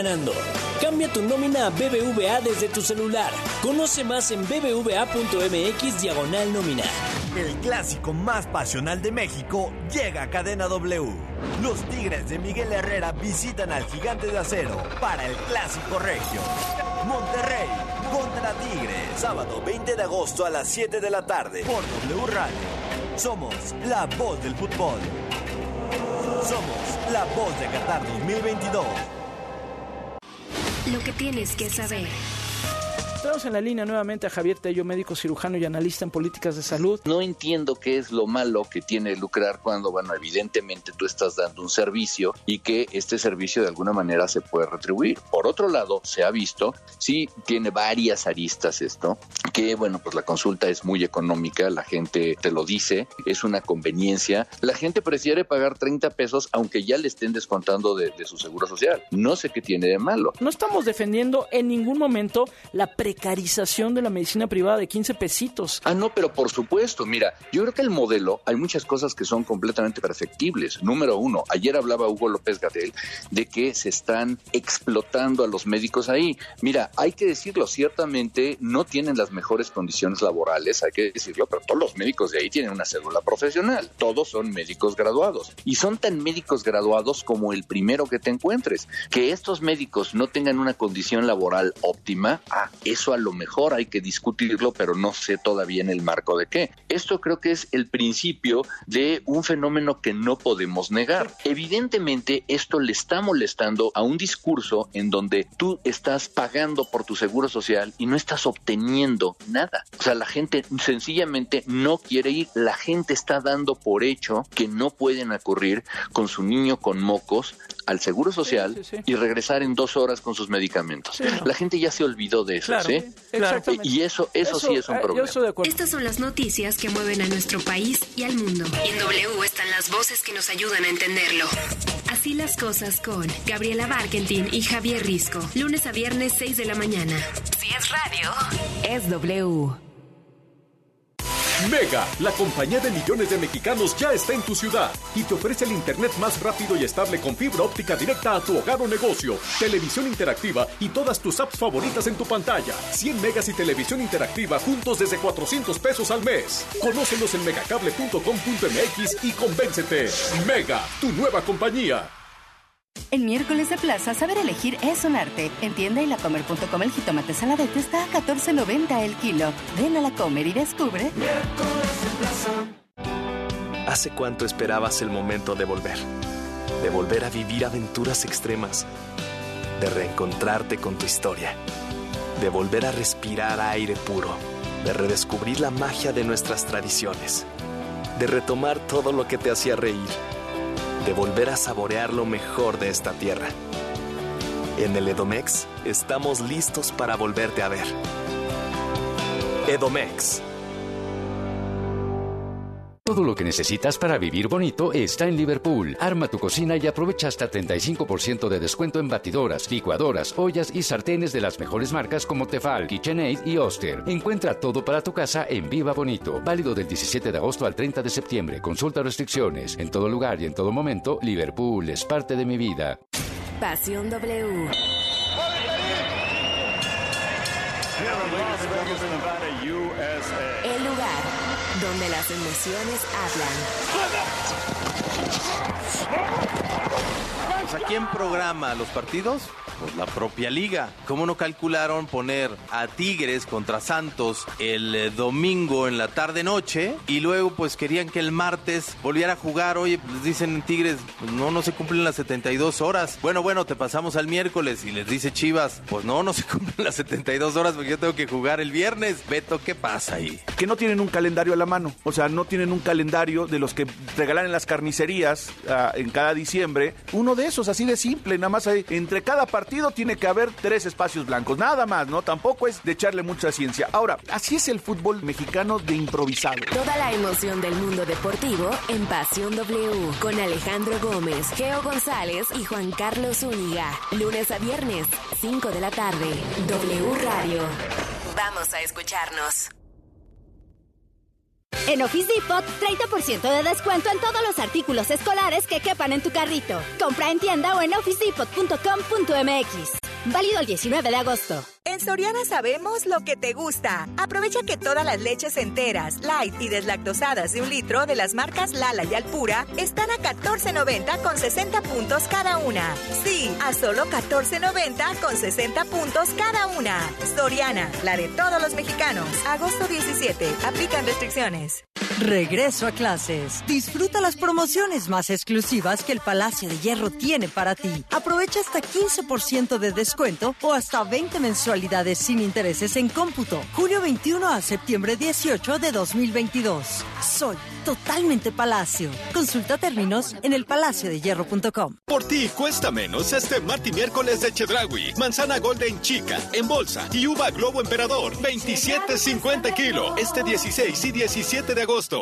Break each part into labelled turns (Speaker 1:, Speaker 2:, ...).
Speaker 1: Ganando. Cambia tu nómina a BBVA desde tu celular. Conoce más en bbva.mx/nómina.
Speaker 2: El clásico más pasional de México llega a Cadena W. Los Tigres de Miguel Herrera visitan al Gigante de Acero para el Clásico Regio. Monterrey contra Tigres, sábado 20 de agosto a las 7 de la tarde por W Radio. Somos la voz del fútbol. Somos la voz de Qatar 2022.
Speaker 3: Lo que tienes que saber.
Speaker 4: Tenemos en la línea nuevamente a Javier Tello, médico cirujano y analista en políticas de salud.
Speaker 5: No entiendo qué es lo malo que tiene lucrar cuando, bueno, evidentemente tú estás dando un servicio y que este servicio de alguna manera se puede retribuir. Por otro lado, se ha visto, sí tiene varias aristas esto, que bueno, pues la consulta es muy económica, la gente te lo dice, es una conveniencia. La gente prefiere pagar 30 pesos aunque ya le estén descontando de su seguro social. No sé qué tiene de malo.
Speaker 4: No estamos defendiendo en ningún momento la precarización de la medicina privada de 15 pesitos.
Speaker 5: No, pero por supuesto, mira, yo creo que el modelo, hay muchas cosas que son completamente perfectibles. Número uno, ayer hablaba Hugo López-Gatell de que se están explotando a los médicos ahí. Mira, hay que decirlo, ciertamente no tienen las mejores condiciones laborales, hay que decirlo, pero todos los médicos de ahí tienen una cédula profesional, todos son médicos graduados y son tan médicos graduados como el primero que te encuentres. Que estos médicos no tengan una condición laboral óptima, eso a lo mejor hay que discutirlo, pero no sé todavía en el marco de qué. Esto creo que es el principio de un fenómeno que no podemos negar. Evidentemente, esto le está molestando a un discurso en donde tú estás pagando por tu seguro social y no estás obteniendo nada. O sea, la gente sencillamente no quiere ir. La gente está dando por hecho que no pueden acudir con su niño con mocos al seguro social y regresar en 2 horas con sus medicamentos. La gente ya se olvidó de eso,
Speaker 4: claro,
Speaker 5: ¿sí? Y eso sí es un problema.
Speaker 4: Yo estoy de acuerdo.
Speaker 3: Estas son las noticias que mueven a nuestro país y al mundo. Y en W están las voces que nos ayudan a entenderlo. Así las cosas con Gabriela Barkentin y Javier Risco. Lunes a viernes, 6 de la mañana. Si es radio, es W.
Speaker 6: Mega, la compañía de millones de mexicanos, ya está en tu ciudad y te ofrece el internet más rápido y estable con fibra óptica directa a tu hogar o negocio, televisión interactiva y todas tus apps favoritas en tu pantalla. 100 megas y televisión interactiva juntos desde 400 pesos al mes. Conócelos en megacable.com.mx y convéncete. Mega, tu nueva compañía.
Speaker 7: En miércoles de plaza, saber elegir es un arte. En tienda y lacomer.com el jitomate saladete está a $14.90 el kilo. Ven a La Comer y descubre.
Speaker 8: Miércoles de plaza. ¿Hace cuánto esperabas el momento de volver? De volver a vivir aventuras extremas. De reencontrarte con tu historia. De volver a respirar aire puro. De redescubrir la magia de nuestras tradiciones. De retomar todo lo que te hacía reír. De volver a saborear lo mejor de esta tierra. En el Edomex estamos listos para volverte a ver. Edomex.
Speaker 9: Todo lo que necesitas para vivir bonito está en Liverpool. Arma tu cocina y aprovecha hasta 35% de descuento en batidoras, licuadoras, ollas y sartenes de las mejores marcas como Tefal, KitchenAid y Oster. Encuentra todo para tu casa en Viva Bonito. Válido del 17 de agosto al 30 de septiembre. Consulta restricciones. En todo lugar y en todo momento, Liverpool es parte de mi vida.
Speaker 3: Pasión W. El lugar donde las emociones hablan.
Speaker 10: ¿A quién programa los partidos? Pues la propia liga. ¿Cómo no calcularon poner a Tigres contra Santos el domingo en la tarde-noche? Y luego pues querían que el martes volviera a jugar. Oye, les dicen en Tigres, pues no se cumplen las 72 horas. Bueno, te pasamos al miércoles. Y les dice Chivas, pues no se cumplen las 72 horas porque yo tengo que jugar el viernes. Beto, ¿qué pasa ahí?
Speaker 11: Que no tienen un calendario a la mano. O sea, no tienen un calendario de los que regalan en las carnicerías en cada diciembre. Uno de esos, así de simple. Nada más hay, entre cada partido tiene que haber 3 espacios blancos, nada más, ¿no? Tampoco es de echarle mucha ciencia. Ahora, así es el fútbol mexicano de improvisado.
Speaker 3: Toda la emoción del mundo deportivo en Pasión W, con Alejandro Gómez, Geo González y Juan Carlos Zúñiga. Lunes a viernes, 5 de la tarde, W Radio. Vamos a escucharnos.
Speaker 12: En Office Depot, 30% de descuento en todos los artículos escolares que quepan en tu carrito. Compra en tienda o en officedepot.com.mx. Válido el 19 de agosto.
Speaker 13: En Soriana sabemos lo que te gusta. Aprovecha que todas las leches enteras, light y deslactosadas de 1 litro de las marcas Lala y Alpura están a $14.90 con 60 puntos cada una. Sí, a solo $14.90 con 60 puntos cada una. Soriana, la de todos los mexicanos. Agosto 17. Aplican restricciones.
Speaker 14: Regreso a clases. Disfruta las promociones más exclusivas que el Palacio de Hierro tiene para ti. Aprovecha hasta 15% de descuento o hasta 20 mensualidades sin intereses en cómputo. Junio 21 a septiembre 18 de 2022. Soy totalmente Palacio. Consulta términos en elpalaciodehierro.com.
Speaker 15: Por ti cuesta menos este martes y miércoles de Chedraui. Manzana Golden Chica en bolsa y uva Globo Emperador 27.50 kilo. Este 16 y 17 de agosto.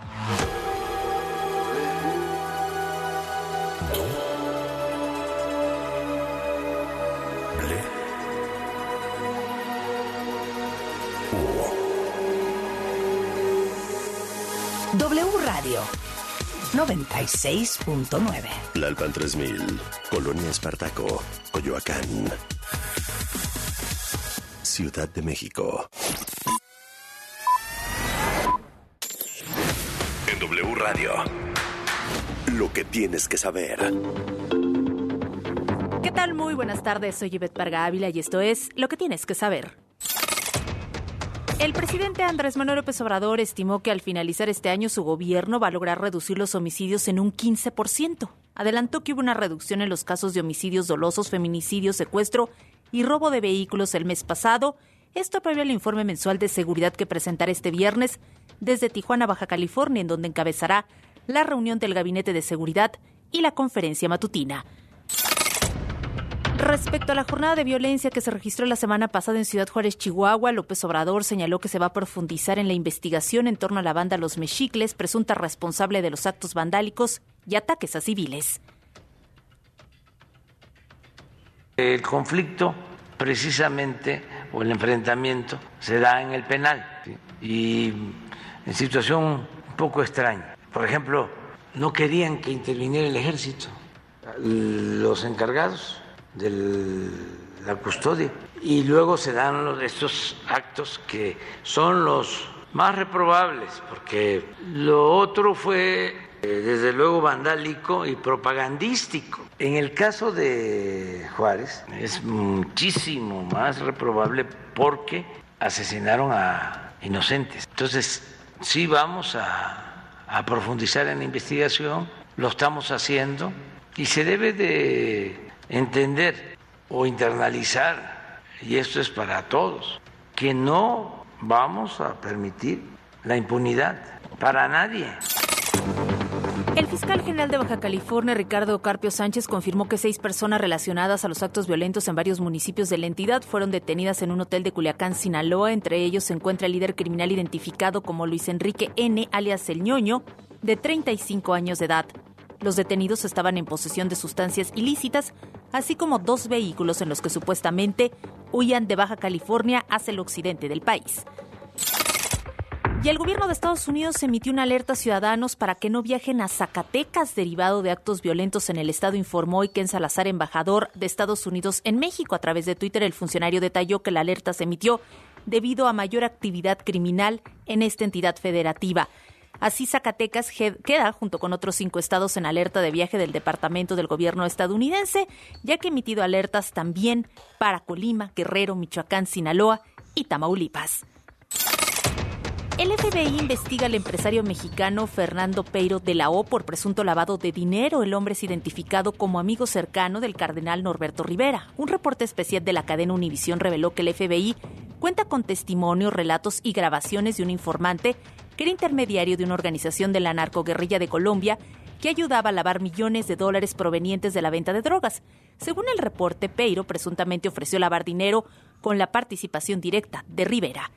Speaker 16: W Radio 96.9.
Speaker 17: Lalpan 3000, Colonia Espartaco, Coyoacán, Ciudad de México. En W Radio, lo que tienes que saber.
Speaker 18: ¿Qué tal? Muy buenas tardes, soy Ivette Parga Ávila y esto es Lo que tienes que saber. El presidente Andrés Manuel López Obrador estimó que al finalizar este año su gobierno va a lograr reducir los homicidios en un 15%. Adelantó que hubo una reducción en los casos de homicidios dolosos, feminicidios, secuestro y robo de vehículos el mes pasado. Esto previo al informe mensual de seguridad que presentará este viernes desde Tijuana, Baja California, en donde encabezará la reunión del Gabinete de Seguridad y la conferencia matutina. Respecto a la jornada de violencia que se registró la semana pasada en Ciudad Juárez, Chihuahua, López Obrador señaló que se va a profundizar en la investigación en torno a la banda Los Mexicles, presunta responsable de los actos vandálicos y ataques a civiles.
Speaker 19: El conflicto, precisamente, o el enfrentamiento, se da en el penal, ¿sí? Y en situación un poco extraña. Por ejemplo, no querían que interviniera el ejército, los encargados de la custodia, y luego se dan estos actos que son los más reprobables, porque lo otro fue desde luego vandálico y propagandístico. En el caso de Juárez es muchísimo más reprobable porque asesinaron a inocentes. Entonces sí vamos a profundizar en la investigación, lo estamos haciendo, y se debe de entender o internalizar, y esto es para todos, que no vamos a permitir la impunidad para nadie.
Speaker 18: El fiscal general de Baja California, Ricardo Carpio Sánchez, confirmó que 6 personas relacionadas a los actos violentos en varios municipios de la entidad fueron detenidas en un hotel de Culiacán, Sinaloa. Entre ellos se encuentra el líder criminal identificado como Luis Enrique N., alias El Ñoño, de 35 años de edad. Los detenidos estaban en posesión de sustancias ilícitas, así como 2 vehículos en los que supuestamente huían de Baja California hacia el occidente del país. Y el gobierno de Estados Unidos emitió una alerta a ciudadanos para que no viajen a Zacatecas derivado de actos violentos en el estado, informó Ken Salazar, embajador de Estados Unidos en México. A través de Twitter, el funcionario detalló que la alerta se emitió debido a mayor actividad criminal en esta entidad federativa. Así, Zacatecas queda junto con otros 5 estados en alerta de viaje del Departamento del Gobierno estadounidense, ya que ha emitido alertas también para Colima, Guerrero, Michoacán, Sinaloa y Tamaulipas. El FBI investiga al empresario mexicano Fernando Peiro de la O por presunto lavado de dinero. El hombre es identificado como amigo cercano del cardenal Norberto Rivera. Un reporte especial de la cadena Univisión reveló que el FBI cuenta con testimonios, relatos y grabaciones de un informante que era intermediario de una organización de la narcoguerrilla de Colombia que ayudaba a lavar millones de dólares provenientes de la venta de drogas. Según el reporte, Peiro presuntamente ofreció lavar dinero con la participación directa de Rivera.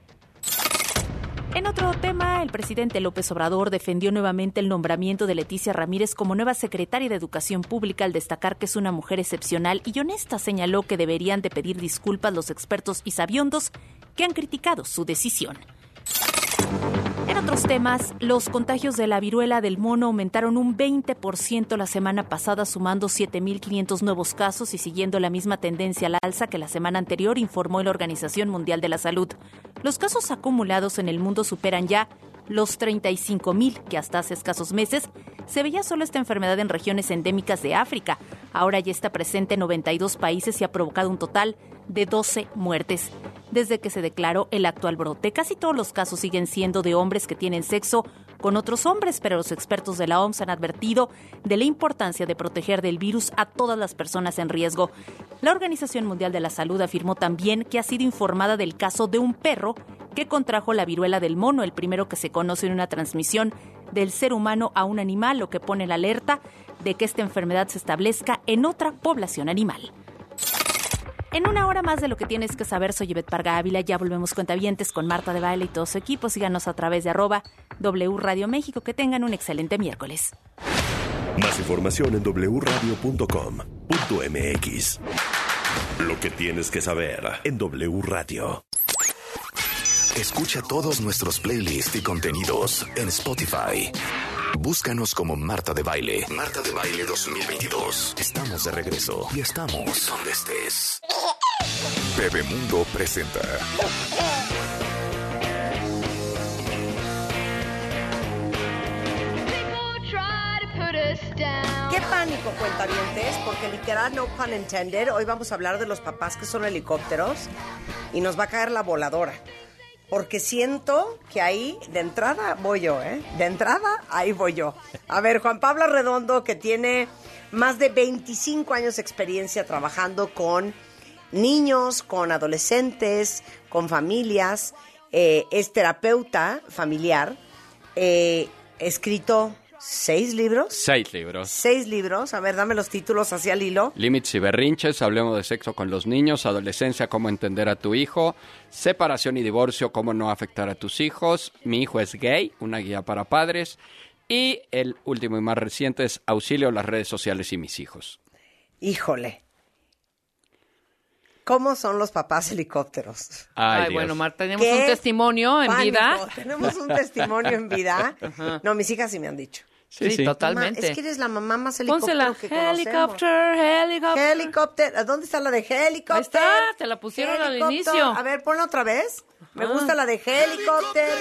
Speaker 18: En otro tema, el presidente López Obrador defendió nuevamente el nombramiento de Leticia Ramírez como nueva secretaria de Educación Pública al destacar que es una mujer excepcional y honesta. Señaló que deberían de pedir disculpas los expertos y sabiondos que han criticado su decisión. En otros temas, los contagios de la viruela del mono aumentaron un 20% la semana pasada, sumando 7.500 nuevos casos y siguiendo la misma tendencia al alza que la semana anterior, informó la Organización Mundial de la Salud. Los casos acumulados en el mundo superan ya los 35.000, que hasta hace escasos meses se veía solo esta enfermedad en regiones endémicas de África. Ahora ya está presente en 92 países y ha provocado un total de 12 muertes. Desde que se declaró el actual brote, casi todos los casos siguen siendo de hombres que tienen sexo con otros hombres, pero los expertos de la OMS han advertido de la importancia de proteger del virus a todas las personas en riesgo. La Organización Mundial de la Salud afirmó también que ha sido informada del caso de un perro que contrajo la viruela del mono, el primero que se conoce en una transmisión del ser humano a un animal, lo que pone la alerta de que esta enfermedad se establezca en otra población animal. En una hora más de lo que tienes que saber, soy Ivette Parga Ávila. Ya volvemos cuentavientes con Marta de Baile y todo su equipo. Síganos a través de @W Radio México. Que tengan un excelente miércoles.
Speaker 17: Más información en wradio.com.mx. Lo que tienes que saber en W Radio.
Speaker 20: Escucha todos nuestros playlists y contenidos en Spotify. Búscanos como Marta de Baile. Marta de Baile 2022. Estamos de regreso y estamos donde estés. Bebemundo presenta.
Speaker 21: Qué pánico, cuentavientes, porque literal, no pun intended, hoy vamos a hablar de los papás que son helicópteros y nos va a caer la voladora. Porque siento que ahí, de entrada, voy yo, ¿eh? De entrada, ahí voy yo. A ver, Juan Pablo Redondo, que tiene más de 25 años de experiencia trabajando con niños, con adolescentes, con familias, es terapeuta familiar, escrito 6 libros.
Speaker 22: 6 libros.
Speaker 21: 6 libros. A ver, dame los títulos hacia el hilo.
Speaker 22: Límites y berrinches, hablemos de sexo con los niños, adolescencia, cómo entender a tu hijo, separación y divorcio, cómo no afectar a tus hijos, mi hijo es gay, una guía para padres, y el último y más reciente es auxilio a las redes sociales y mis hijos.
Speaker 21: Híjole. ¿Cómo son los papás helicópteros?
Speaker 22: Ay,
Speaker 23: bueno, Marta, tenemos un testimonio en vida.
Speaker 21: Tenemos un testimonio en vida. No, mis hijas sí me han dicho.
Speaker 23: Sí, totalmente.
Speaker 21: Mamá, es que eres la mamá más helicóptero que
Speaker 23: Helicopter.
Speaker 21: Helicóptero. ¿Dónde está la de helicóptero?
Speaker 23: Ahí está, te la pusieron al inicio.
Speaker 21: A ver, ponla otra vez. Me gusta la de helicóptero.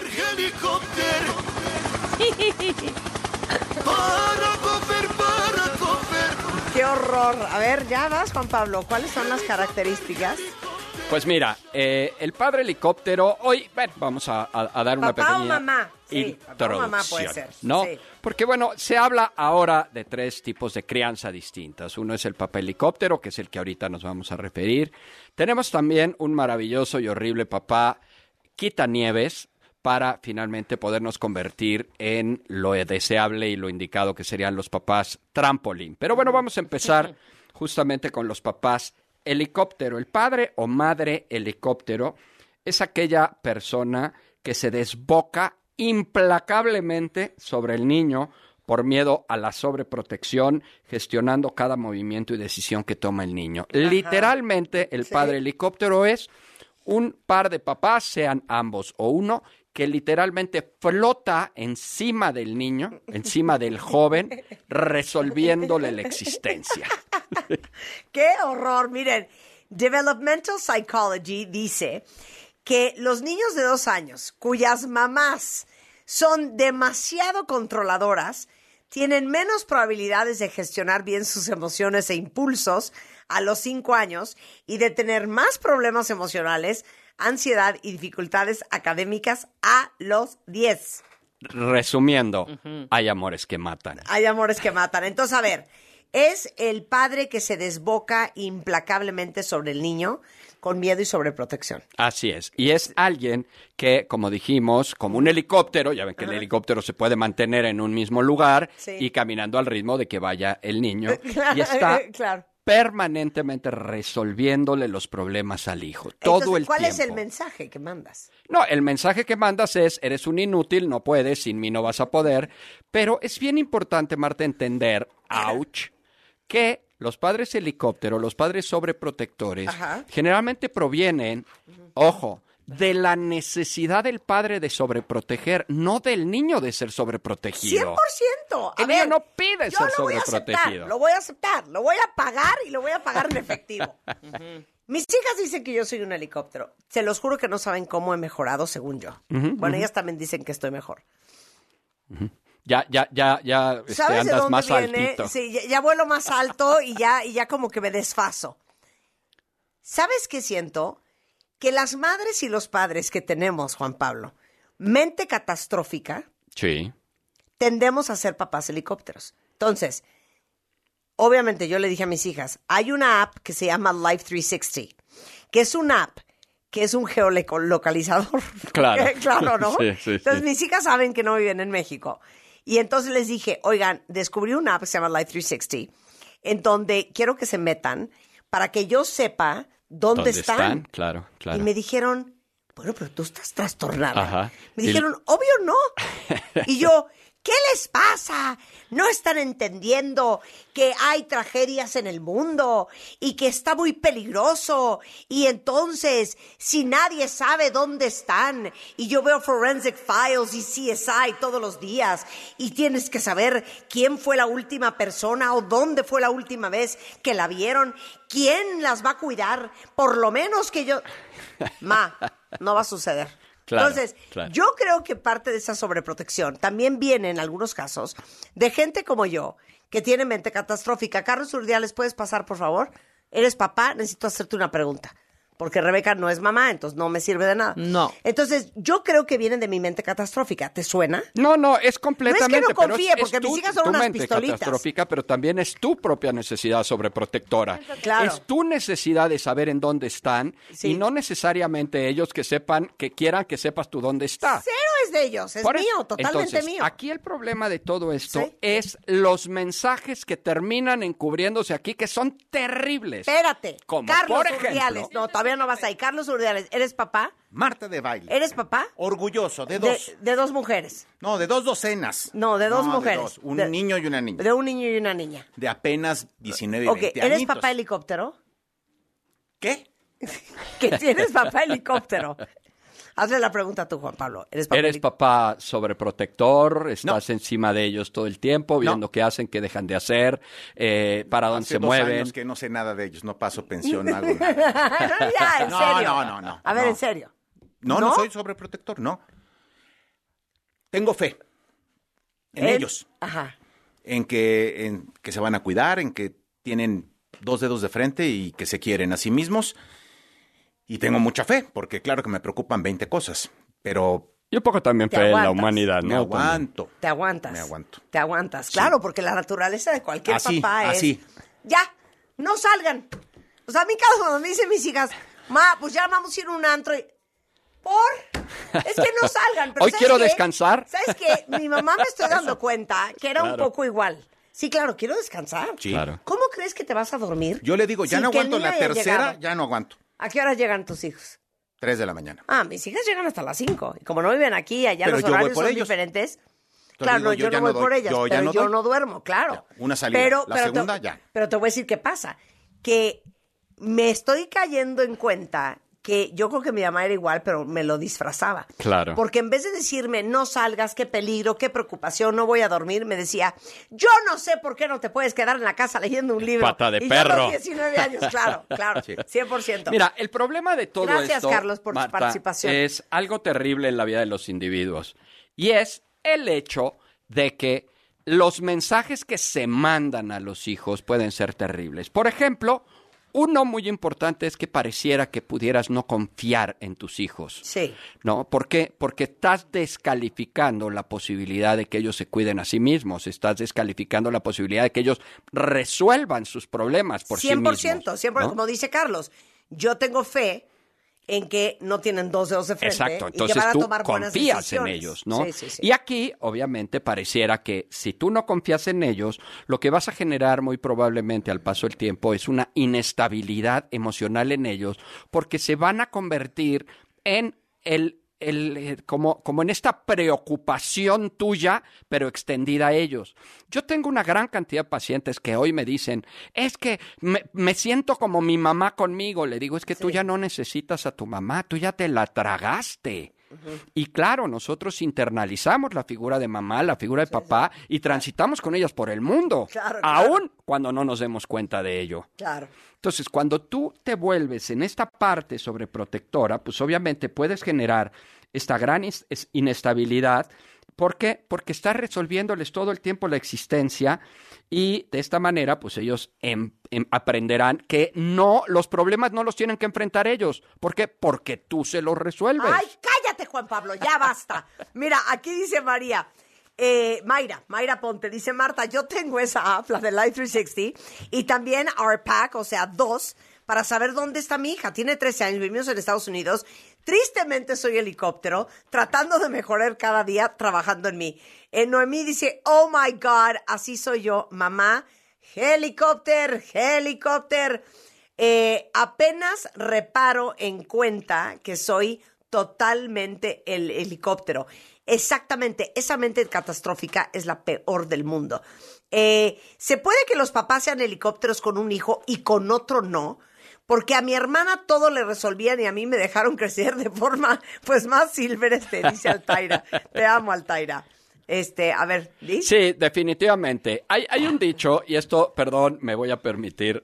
Speaker 21: Para comer. ¡Qué horror! A ver, ya vas, Juan Pablo. ¿Cuáles son las características?
Speaker 22: Pues mira, el padre helicóptero, hoy vamos a dar una pequeña
Speaker 21: ¿Papá o mamá? Sí,
Speaker 22: introducción,
Speaker 21: papá o mamá puede ser.
Speaker 22: ¿no?
Speaker 21: Sí.
Speaker 22: Porque bueno, se habla ahora de 3 tipos de crianza distintas. Uno es el papá helicóptero, que es el que ahorita nos vamos a referir. Tenemos también un maravilloso y horrible papá quitanieves, para finalmente podernos convertir en lo deseable y lo indicado que serían los papás trampolín. Pero bueno, vamos a empezar justamente con los papás helicóptero. El padre o madre helicóptero es aquella persona que se desboca implacablemente sobre el niño por miedo a la sobreprotección, gestionando cada movimiento y decisión que toma el niño. Ajá. Literalmente, el padre helicóptero es un par de papás, sean ambos o uno, que literalmente flota encima del niño, encima del joven, resolviéndole la existencia.
Speaker 21: ¡Qué horror! Miren, Developmental Psychology dice que los niños de 2 años, cuyas mamás son demasiado controladoras, tienen menos probabilidades de gestionar bien sus emociones e impulsos a los 5 años y de tener más problemas emocionales, ansiedad y dificultades académicas a los 10.
Speaker 22: Resumiendo, hay amores que matan.
Speaker 21: Hay amores que matan. Entonces, a ver, es el padre que se desboca implacablemente sobre el niño con miedo y sobreprotección.
Speaker 22: Así es. Y es alguien que, como dijimos, como un helicóptero, ya ven que el helicóptero se puede mantener en un mismo lugar y caminando al ritmo de que vaya el niño. Y está permanentemente resolviéndole los problemas al hijo. Todo el tiempo.
Speaker 21: ¿Cuál es el mensaje que mandas?
Speaker 22: No, el mensaje que mandas es, eres un inútil, no puedes, sin mí no vas a poder. Pero es bien importante, Marta, entender, que los padres helicóptero, los padres sobreprotectores, generalmente provienen, ojo, de la necesidad del padre de sobreproteger, no del niño de ser sobreprotegido.
Speaker 21: 100%.
Speaker 22: El niño no pide ser sobreprotegido.
Speaker 21: Lo voy a aceptar, lo voy a pagar y lo voy a pagar en efectivo. Mis hijas dicen que yo soy un helicóptero. Se los juro que no saben cómo he mejorado según yo. Bueno, ellas también dicen que estoy mejor.
Speaker 22: Ya andas más altito.
Speaker 21: Sí, ya vuelo más alto y ya como que me desfaso. ¿Sabes qué siento? Que las madres y los padres que tenemos, Juan Pablo, mente catastrófica,
Speaker 22: sí,
Speaker 21: tendemos a ser papás helicópteros. Entonces, obviamente yo le dije a mis hijas, hay una app que se llama Life 360, que es una app que es un geolocalizador.
Speaker 22: Claro.
Speaker 21: Claro, ¿no?
Speaker 22: Sí.
Speaker 21: Entonces mis hijas saben que no viven en México. Y entonces les dije, oigan, descubrí una app que se llama Life 360, en donde quiero que se metan para que yo sepa dónde están.
Speaker 22: Claro.
Speaker 21: Y me dijeron, bueno, pero tú estás trastornada.
Speaker 22: Ajá.
Speaker 21: Me dijeron, obvio no. Y yo, ¿qué les pasa? ¿No están entendiendo que hay tragedias en el mundo y que está muy peligroso? Y entonces, si nadie sabe dónde están, y yo veo Forensic Files y CSI todos los días, y tienes que saber quién fue la última persona o dónde fue la última vez que la vieron, quién las va a cuidar, por lo menos que yo... Ma, no va a suceder.
Speaker 22: Claro,
Speaker 21: entonces, yo creo que parte de esa sobreprotección también viene en algunos casos de gente como yo que tiene mente catastrófica. Carlos Urdiales, ¿puedes pasar, por favor? Eres papá, necesito hacerte una pregunta. Porque Rebeca no es mamá, entonces no me sirve de nada.
Speaker 23: No.
Speaker 21: Entonces, yo creo que vienen de mi mente catastrófica. ¿Te suena?
Speaker 22: No, es completamente.
Speaker 21: No es que no confíe,
Speaker 22: pero
Speaker 21: porque mis hijas son
Speaker 22: tu
Speaker 21: unas
Speaker 22: mente
Speaker 21: pistolitas.
Speaker 22: catastrófica, pero también es tu propia necesidad sobreprotectora.
Speaker 21: Claro.
Speaker 22: Es tu necesidad de saber en dónde están
Speaker 21: Sí.
Speaker 22: y no necesariamente ellos que quieran que sepas tú dónde está.
Speaker 21: Cero es de ellos, es
Speaker 22: Por eso-
Speaker 21: mío, totalmente
Speaker 22: Entonces,
Speaker 21: mío.
Speaker 22: aquí el problema de todo esto
Speaker 21: Sí.
Speaker 22: es los mensajes que terminan encubriéndose aquí, que son terribles.
Speaker 21: Espérate.
Speaker 22: Como
Speaker 21: Carlos
Speaker 22: por ejemplo...
Speaker 21: Urdiales. No, todavía no vas ahí. Carlos Urdiales, ¿eres papá?
Speaker 1: Marta de Baile.
Speaker 21: ¿Eres papá?
Speaker 1: Orgulloso, de dos.
Speaker 21: De dos mujeres.
Speaker 1: No, de 2 docenas.
Speaker 21: No, de dos mujeres.
Speaker 1: dos. Un
Speaker 21: De-
Speaker 1: niño y una niña.
Speaker 21: De un niño y una niña.
Speaker 1: De apenas 19 y
Speaker 21: Ok,
Speaker 1: 20
Speaker 21: ¿eres
Speaker 1: añitos.
Speaker 21: papá helicóptero?
Speaker 1: ¿Qué?
Speaker 21: Que tienes papá helicóptero. Hazle la pregunta a tú, Juan Pablo. ¿Eres papá
Speaker 22: Eres papá sobreprotector, estás encima de ellos todo el tiempo, viendo qué hacen, qué dejan de hacer, para dónde
Speaker 1: Hace
Speaker 22: se
Speaker 1: 2
Speaker 22: mueven.
Speaker 1: años que no sé nada de ellos, no paso pensión, hago nada.
Speaker 21: Ya, en serio.
Speaker 1: No.
Speaker 21: A ver, en serio.
Speaker 1: No soy sobreprotector, no. Tengo fe en ellos.
Speaker 21: Ajá.
Speaker 1: En que se van a cuidar, en que tienen 2 dedos de frente y que se quieren a sí mismos. Y tengo mucha fe, porque claro que me preocupan 20 cosas, pero...
Speaker 22: Y un poco también
Speaker 21: Te
Speaker 22: fe en la
Speaker 21: aguantas.
Speaker 22: humanidad, ¿no?
Speaker 1: Me aguanto.
Speaker 21: Te aguantas.
Speaker 1: Me aguanto.
Speaker 21: Te aguantas. Claro, porque la naturaleza de cualquier
Speaker 1: Así,
Speaker 21: papá es...
Speaker 1: así.
Speaker 21: Ya, no salgan. O sea, a mí cuando me dicen mis hijas, ma, pues ya vamos a ir a un antro y... ¿Por? Es que no salgan. Pero
Speaker 22: Hoy
Speaker 21: ¿sabes
Speaker 22: quiero
Speaker 21: qué?
Speaker 22: descansar.
Speaker 21: ¿Sabes qué? Mi mamá me estoy dando cuenta que era un
Speaker 1: Claro.
Speaker 21: poco igual. Sí, claro, quiero descansar.
Speaker 1: Sí. Claro.
Speaker 21: ¿Cómo crees que te vas a dormir?
Speaker 1: Yo le digo, ya
Speaker 21: sin
Speaker 1: no
Speaker 21: que el
Speaker 1: aguanto
Speaker 21: niño
Speaker 1: la
Speaker 21: haya
Speaker 1: tercera,
Speaker 21: llegado?
Speaker 1: ya no aguanto.
Speaker 21: ¿A qué hora llegan tus hijos?
Speaker 1: 3 de la mañana.
Speaker 21: Ah, mis hijas llegan hasta las 5. Y como no viven aquí, allá
Speaker 1: Pero
Speaker 21: los
Speaker 1: yo voy
Speaker 21: horarios
Speaker 1: por
Speaker 21: son
Speaker 1: ellos.
Speaker 21: diferentes.
Speaker 1: Entonces
Speaker 21: Claro,
Speaker 1: digo,
Speaker 21: no, yo
Speaker 1: ya
Speaker 21: no voy
Speaker 1: doy,
Speaker 21: por ellas,
Speaker 1: yo ya
Speaker 21: pero
Speaker 1: no
Speaker 21: yo
Speaker 1: doy.
Speaker 21: no duermo, claro.
Speaker 1: Una salida, la segunda ya.
Speaker 21: Pero te voy a decir qué pasa. Que me estoy cayendo en cuenta que yo creo que mi mamá era igual, pero me lo disfrazaba.
Speaker 22: Claro.
Speaker 21: Porque en vez de decirme, no salgas, qué peligro, qué preocupación, no voy a dormir, me decía, yo no sé por qué no te puedes quedar en la casa leyendo un libro.
Speaker 22: Pata de
Speaker 21: y
Speaker 22: perro.
Speaker 21: Yo a los 19 años, claro,
Speaker 22: Sí.
Speaker 21: 100%.
Speaker 22: Mira, el problema de todo
Speaker 21: Gracias,
Speaker 22: esto,
Speaker 21: Carlos, por tu
Speaker 22: Marta,
Speaker 21: participación.
Speaker 22: es algo terrible en la vida de los individuos. Y es el hecho de que los mensajes que se mandan a los hijos pueden ser terribles. Por ejemplo, uno muy importante es que pareciera que pudieras no confiar en tus hijos.
Speaker 21: Sí.
Speaker 22: ¿No? ¿Por qué? Porque estás descalificando la posibilidad de que ellos se cuiden a sí mismos. Estás descalificando la posibilidad de que ellos resuelvan sus problemas por sí mismos.
Speaker 21: 100%,
Speaker 22: ¿no?
Speaker 21: como dice Carlos, yo tengo fe en que no tienen 2 dedos de frente
Speaker 22: Exacto,
Speaker 21: y que
Speaker 22: entonces
Speaker 21: van a
Speaker 22: tú
Speaker 21: tomar buenas
Speaker 22: confías
Speaker 21: decisiones.
Speaker 22: en ellos, ¿no?
Speaker 21: Sí.
Speaker 22: Y aquí, obviamente, pareciera que si tú no confías en ellos, lo que vas a generar muy probablemente al paso del tiempo es una inestabilidad emocional en ellos, porque se van a convertir en el como en esta preocupación tuya, pero extendida a ellos. Yo tengo una gran cantidad de pacientes que hoy me dicen, es que me siento como mi mamá conmigo. Le digo, es que tú ya no necesitas a tu mamá, tú ya te la tragaste. Y claro, nosotros internalizamos la figura de mamá, la figura de papá, y transitamos con ellas por el mundo, aún cuando no nos demos cuenta de ello.
Speaker 21: Claro.
Speaker 22: Entonces, cuando tú te vuelves en esta parte sobreprotectora, pues obviamente puedes generar esta gran inestabilidad. ¿Por qué? Porque estás resolviéndoles todo el tiempo la existencia y de esta manera, pues ellos aprenderán que los problemas no los tienen que enfrentar ellos. ¿Por qué? Porque tú se los resuelves.
Speaker 21: ¡Ay, cállate, Juan Pablo! Ya basta. Mira, aquí dice María. Mayra Ponte, dice Marta, yo tengo esa app, la de Life 360, y también RPAC, o sea, 2, para saber dónde está mi hija. Tiene 13 años, vivimos en Estados Unidos. Tristemente soy helicóptero, tratando de mejorar cada día, trabajando en mí. Noemí dice, oh my God, así soy yo, mamá, helicóptero. Apenas reparo en cuenta que soy totalmente el helicóptero. Exactamente, esa mente catastrófica es la peor del mundo. ¿Se puede que los papás sean helicópteros con un hijo y con otro no? Porque a mi hermana todo le resolvían y a mí me dejaron crecer de forma, pues, más silver, dice Altaira. Te amo, Altaira. A ver, ¿sí?
Speaker 22: Sí, definitivamente. Hay un dicho, y esto, perdón, me voy a permitir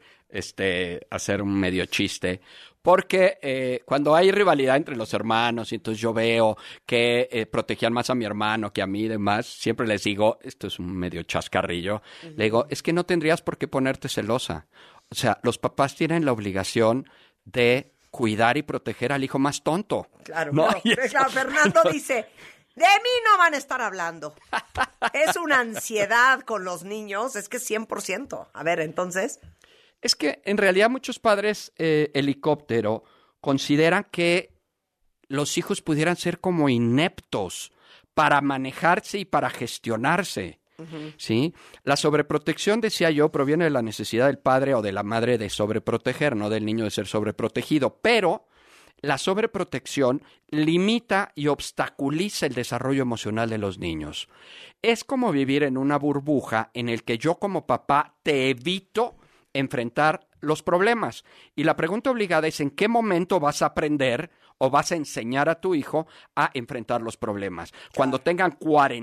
Speaker 22: hacer un medio chiste, porque cuando hay rivalidad entre los hermanos, y entonces yo veo que protegían más a mi hermano que a mí y demás, siempre les digo, esto es un medio chascarrillo, le digo, es que no tendrías por qué ponerte celosa. O sea, los papás tienen la obligación de cuidar y proteger al hijo más tonto.
Speaker 21: Claro, ¿no? Claro, Fernando dice, de mí no van a estar hablando. Es una ansiedad con los niños, es que 100%. A ver, entonces...
Speaker 22: Es que en realidad muchos padres helicóptero consideran que los hijos pudieran ser como ineptos para manejarse y para gestionarse. ¿Sí? La sobreprotección, decía yo, proviene de la necesidad del padre o de la madre de sobreproteger, no del niño de ser sobreprotegido. Pero la sobreprotección limita y obstaculiza el desarrollo emocional de los niños. Es como vivir en una burbuja en el que yo como papá te evito enfrentar los problemas. Y la pregunta obligada es ¿en qué momento vas a aprender o vas a enseñar a tu hijo a enfrentar los problemas? ¿Cuando tengan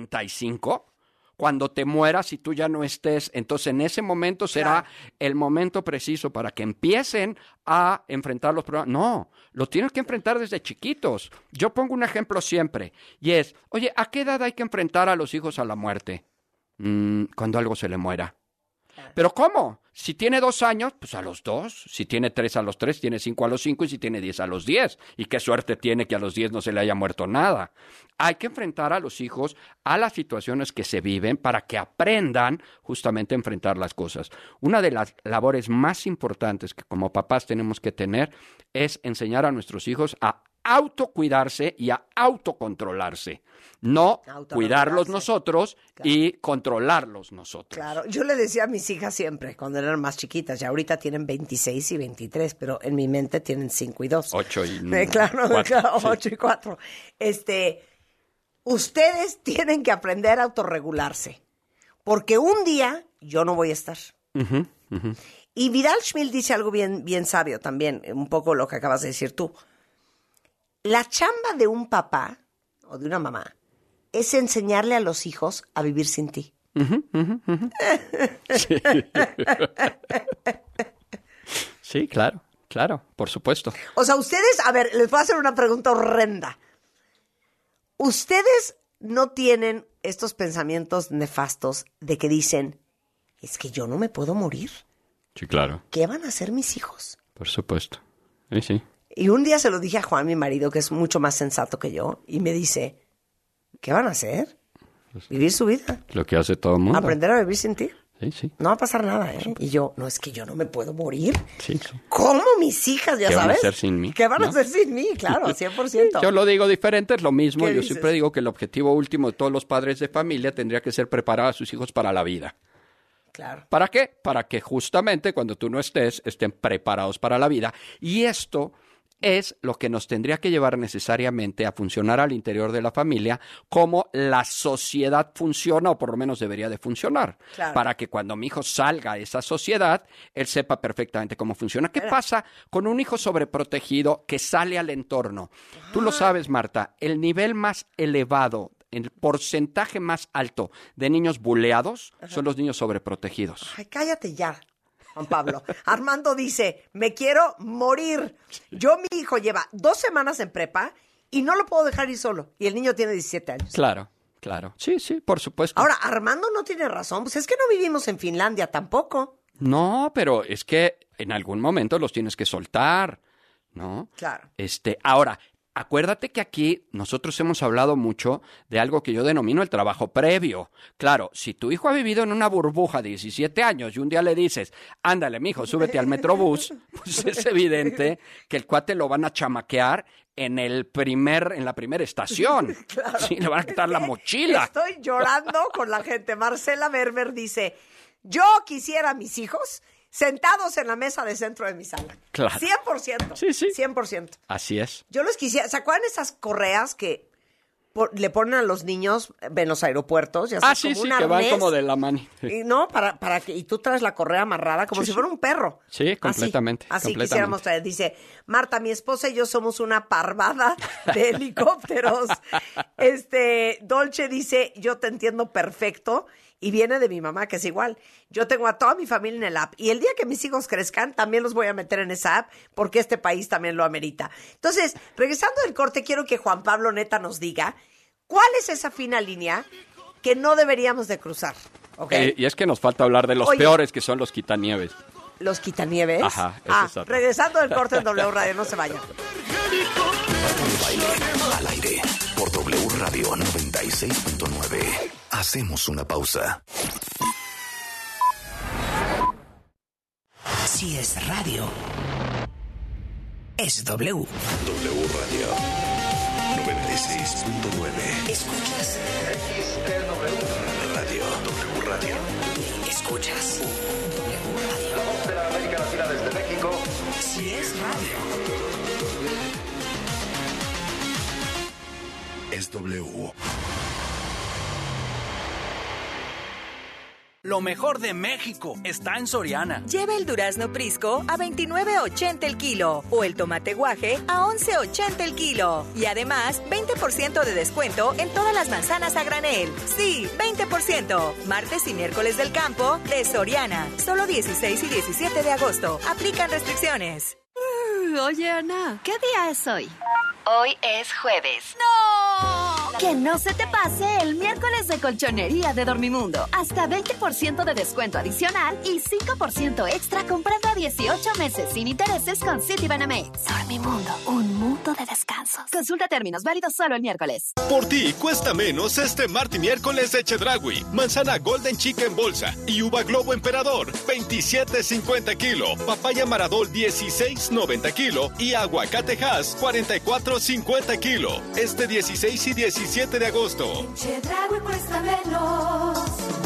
Speaker 22: 45? ¿Cuando te mueras y tú ya no estés? Entonces en ese momento será el momento preciso para que empiecen a enfrentar los problemas. No, lo tienes que enfrentar desde chiquitos. Yo pongo un ejemplo siempre y es, oye, ¿a qué edad hay que enfrentar a los hijos a la muerte? Cuando algo se le muera. ¿Pero cómo? Si tiene 2 años, pues a los 2. Si tiene 3 a los 3, tiene 5 a los 5 y si tiene 10 a los 10. Y qué suerte tiene que a los 10 no se le haya muerto nada. Hay que enfrentar a los hijos a las situaciones que se viven para que aprendan justamente a enfrentar las cosas. Una de las labores más importantes que como papás tenemos que tener es enseñar a nuestros hijos a autocuidarse y a autocontrolarse. No cuidarlos nosotros y controlarlos nosotros.
Speaker 21: Claro, yo le decía a mis hijas siempre, cuando eran más chiquitas, ya ahorita tienen 26 y 23, pero en mi mente tienen 5 y 2.
Speaker 22: 8 y
Speaker 21: 4. Claro, 8 y 4. Ustedes tienen que aprender a autorregularse, porque un día yo no voy a estar. Y Vidal Schmil dice algo bien, bien sabio también, un poco lo que acabas de decir tú. La chamba de un papá o de una mamá es enseñarle a los hijos a vivir sin ti.
Speaker 22: Sí. Sí, claro, por supuesto.
Speaker 21: O sea, ustedes, a ver, les voy a hacer una pregunta horrenda. ¿Ustedes no tienen estos pensamientos nefastos de que dicen, es que yo no me puedo morir?
Speaker 22: Sí, claro.
Speaker 21: ¿Qué van a hacer mis hijos?
Speaker 22: Por supuesto. Sí.
Speaker 21: Y un día se lo dije a Juan, mi marido, que es mucho más sensato que yo, y me dice, ¿qué van a hacer? Vivir su vida.
Speaker 22: Lo que hace todo el mundo.
Speaker 21: Aprender a vivir sin ti.
Speaker 22: Sí.
Speaker 21: No va a pasar nada, ¿eh? Y yo, no, es que yo no me puedo morir.
Speaker 22: Sí.
Speaker 21: ¿Cómo mis hijas, ya
Speaker 22: ¿Qué
Speaker 21: sabes?
Speaker 22: van a hacer sin mí?
Speaker 21: ¿Qué van a hacer sin mí? Claro, 100%.
Speaker 22: Yo lo digo diferente, es lo mismo. Yo
Speaker 21: dices?
Speaker 22: siempre digo que el objetivo último de todos los padres de familia tendría que ser preparar a sus hijos para la vida.
Speaker 21: Claro.
Speaker 22: ¿Para qué? Para que justamente cuando tú no estés, estén preparados para la vida. Y esto es lo que nos tendría que llevar necesariamente a funcionar al interior de la familia como la sociedad funciona, o por lo menos debería de funcionar.
Speaker 21: Claro.
Speaker 22: Para que cuando mi hijo salga a esa sociedad, él sepa perfectamente cómo funciona. ¿Qué pasa con un hijo sobreprotegido que sale al entorno? Tú lo sabes, Marta, el nivel más elevado, el porcentaje más alto de niños buleados son los niños sobreprotegidos.
Speaker 21: Ay, cállate ya, Juan Pablo. Armando dice, me quiero morir. Yo, mi hijo lleva 2 semanas en prepa y no lo puedo dejar ir solo. Y el niño tiene 17 años.
Speaker 22: Claro. Sí, por supuesto.
Speaker 21: Ahora, Armando no tiene razón. Pues es que no vivimos en Finlandia tampoco.
Speaker 22: No, pero es que en algún momento los tienes que soltar, ¿no?
Speaker 21: Claro.
Speaker 22: Ahora, acuérdate que aquí nosotros hemos hablado mucho de algo que yo denomino el trabajo previo. Claro, si tu hijo ha vivido en una burbuja de 17 años y un día le dices, ándale, mijo, súbete al Metrobús, pues es evidente que el cuate lo van a chamaquear en la primera estación.
Speaker 21: Claro.
Speaker 22: Sí, le van a quitar la mochila.
Speaker 21: Estoy llorando con la gente. Marcela Berber dice, yo quisiera a mis hijos sentados en la mesa de centro de mi sala.
Speaker 22: Claro.
Speaker 21: 100%.
Speaker 22: Sí.
Speaker 21: 100%.
Speaker 22: Así es.
Speaker 21: Yo los quisiera. ¿Se acuerdan esas correas que le ponen a los niños en los aeropuertos? Ya sabes,
Speaker 22: Sí,
Speaker 21: como un
Speaker 22: que van
Speaker 21: arnés,
Speaker 22: como de la mano.
Speaker 21: Y no, para que, y tú traes la correa amarrada como si fuera un perro.
Speaker 22: Sí, completamente.
Speaker 21: Así quisiéramos traer. Dice, Marta, mi esposa y yo somos una parvada de helicópteros. Dolce dice, yo te entiendo perfecto. Y viene de mi mamá, que es igual. Yo tengo a toda mi familia en el app. Y el día que mis hijos crezcan, también los voy a meter en esa app, porque este país también lo amerita. Entonces, regresando del corte, quiero que Juan Pablo neta nos diga cuál es esa fina línea que no deberíamos de cruzar. ¿Okay?
Speaker 22: Y es que nos falta hablar de los peores, que son los quitanieves.
Speaker 21: ¿Los quitanieves?
Speaker 22: Ajá,
Speaker 21: regresando del corte en W Radio, no se vayan.
Speaker 20: Al aire por W Radio 96.9. Hacemos una pausa.
Speaker 16: Si es radio, es W.
Speaker 17: W Radio 96.9.
Speaker 16: ¿Escuchas?
Speaker 17: Radio. W Radio.
Speaker 16: ¿Escuchas? W Radio.
Speaker 2: La voz de la América Latina desde México.
Speaker 16: Si es radio,
Speaker 17: es W.
Speaker 4: Lo mejor de México está en Soriana.
Speaker 13: Lleva el durazno Prisco a $29.80 el kilo o el tomate guaje a $11.80 el kilo. Y además, 20% de descuento en todas las manzanas a granel. Sí, 20%. Martes y miércoles del campo de Soriana. Solo 16 y 17 de agosto. Aplican restricciones.
Speaker 7: Oye, Ana, ¿qué día es hoy?
Speaker 12: Hoy es jueves.
Speaker 7: ¡No! Que no se te pase el miércoles de colchonería de Dormimundo. Hasta 20% de descuento adicional y 5% extra comprando a 18 meses sin intereses con Citibanamex.
Speaker 12: Dormimundo, un mundo de descansos.
Speaker 7: Consulta términos válidos solo el miércoles.
Speaker 15: Por ti cuesta menos este martes y miércoles de Chedraui. Manzana Golden Chica en bolsa y uva Globo Emperador 27.50 kilo. Papaya Maradol 16.90 kilo y aguacate Hass 44.50 kilo. Este 16 y 17 de agosto.
Speaker 5: Chedraui cuesta menos.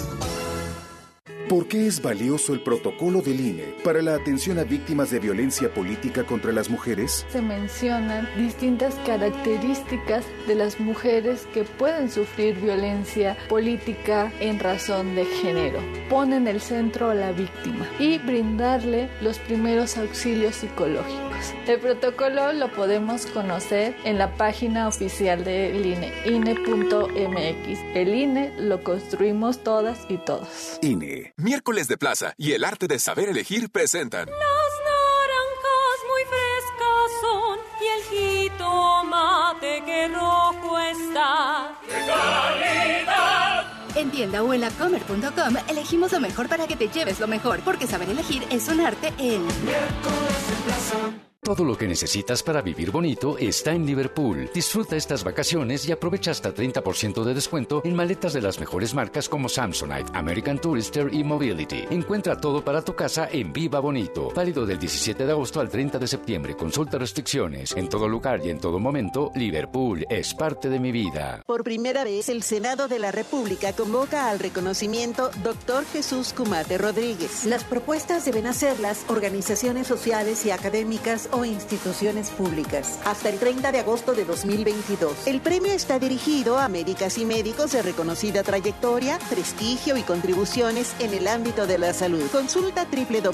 Speaker 24: ¿Por qué es valioso el protocolo del INE para la atención a víctimas de violencia política contra las mujeres?
Speaker 25: Se mencionan distintas características de las mujeres que pueden sufrir violencia política en razón de género. Ponen el centro a la víctima y brindarle los primeros auxilios psicológicos. El protocolo lo podemos conocer en la página oficial del INE, INE.mx. El INE lo construimos todas y todos.
Speaker 24: INE.
Speaker 26: Miércoles de Plaza y el arte de saber elegir presentan.
Speaker 5: Las naranjas muy frescas son y el jitomate que rojo está. ¡Qué calidad!
Speaker 7: En tienda o en lacomer.com elegimos lo mejor para que te lleves lo mejor, porque saber elegir es un arte en
Speaker 5: Miércoles de Plaza.
Speaker 9: Todo lo que necesitas para vivir bonito está en Liverpool. Disfruta estas vacaciones y aprovecha hasta 30% de descuento en maletas de las mejores marcas como Samsonite, American Tourister y Mobility. Encuentra todo para tu casa en Viva Bonito. Válido del 17 de agosto al 30 de septiembre. Consulta restricciones. En todo lugar y en todo momento, Liverpool es parte de mi vida.
Speaker 27: Por primera vez, el Senado de la República convoca al reconocimiento Dr. Jesús Cumate Rodríguez. Las propuestas deben hacer las organizaciones sociales y académicas o instituciones públicas. Hasta el 30 de agosto de 2022. El premio está dirigido a médicas y médicos de reconocida trayectoria, prestigio y contribuciones en el ámbito de la salud. Consulta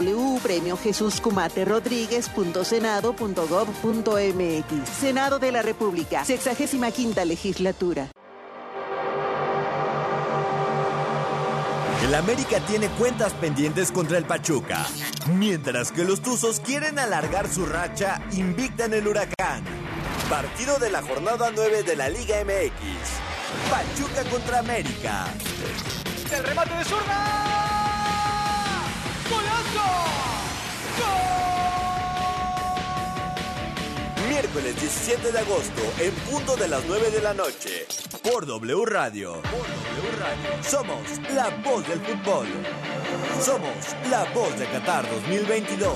Speaker 27: www.premiojesuscumaterodriguez.senado.gov.mx. Senado de la República, 65ª Legislatura.
Speaker 3: El América tiene cuentas pendientes contra el Pachuca, mientras que los Tuzos quieren alargar su racha invicta en el Huracán. Partido de la jornada 9 de la Liga MX. Pachuca contra América.
Speaker 4: ¡El remate de zurda! ¡Golazo! ¡Gol!
Speaker 3: Miércoles 17 de agosto, en punto de las 9 de la noche, por W Radio. Somos la voz del fútbol. Somos la voz de Qatar 2022.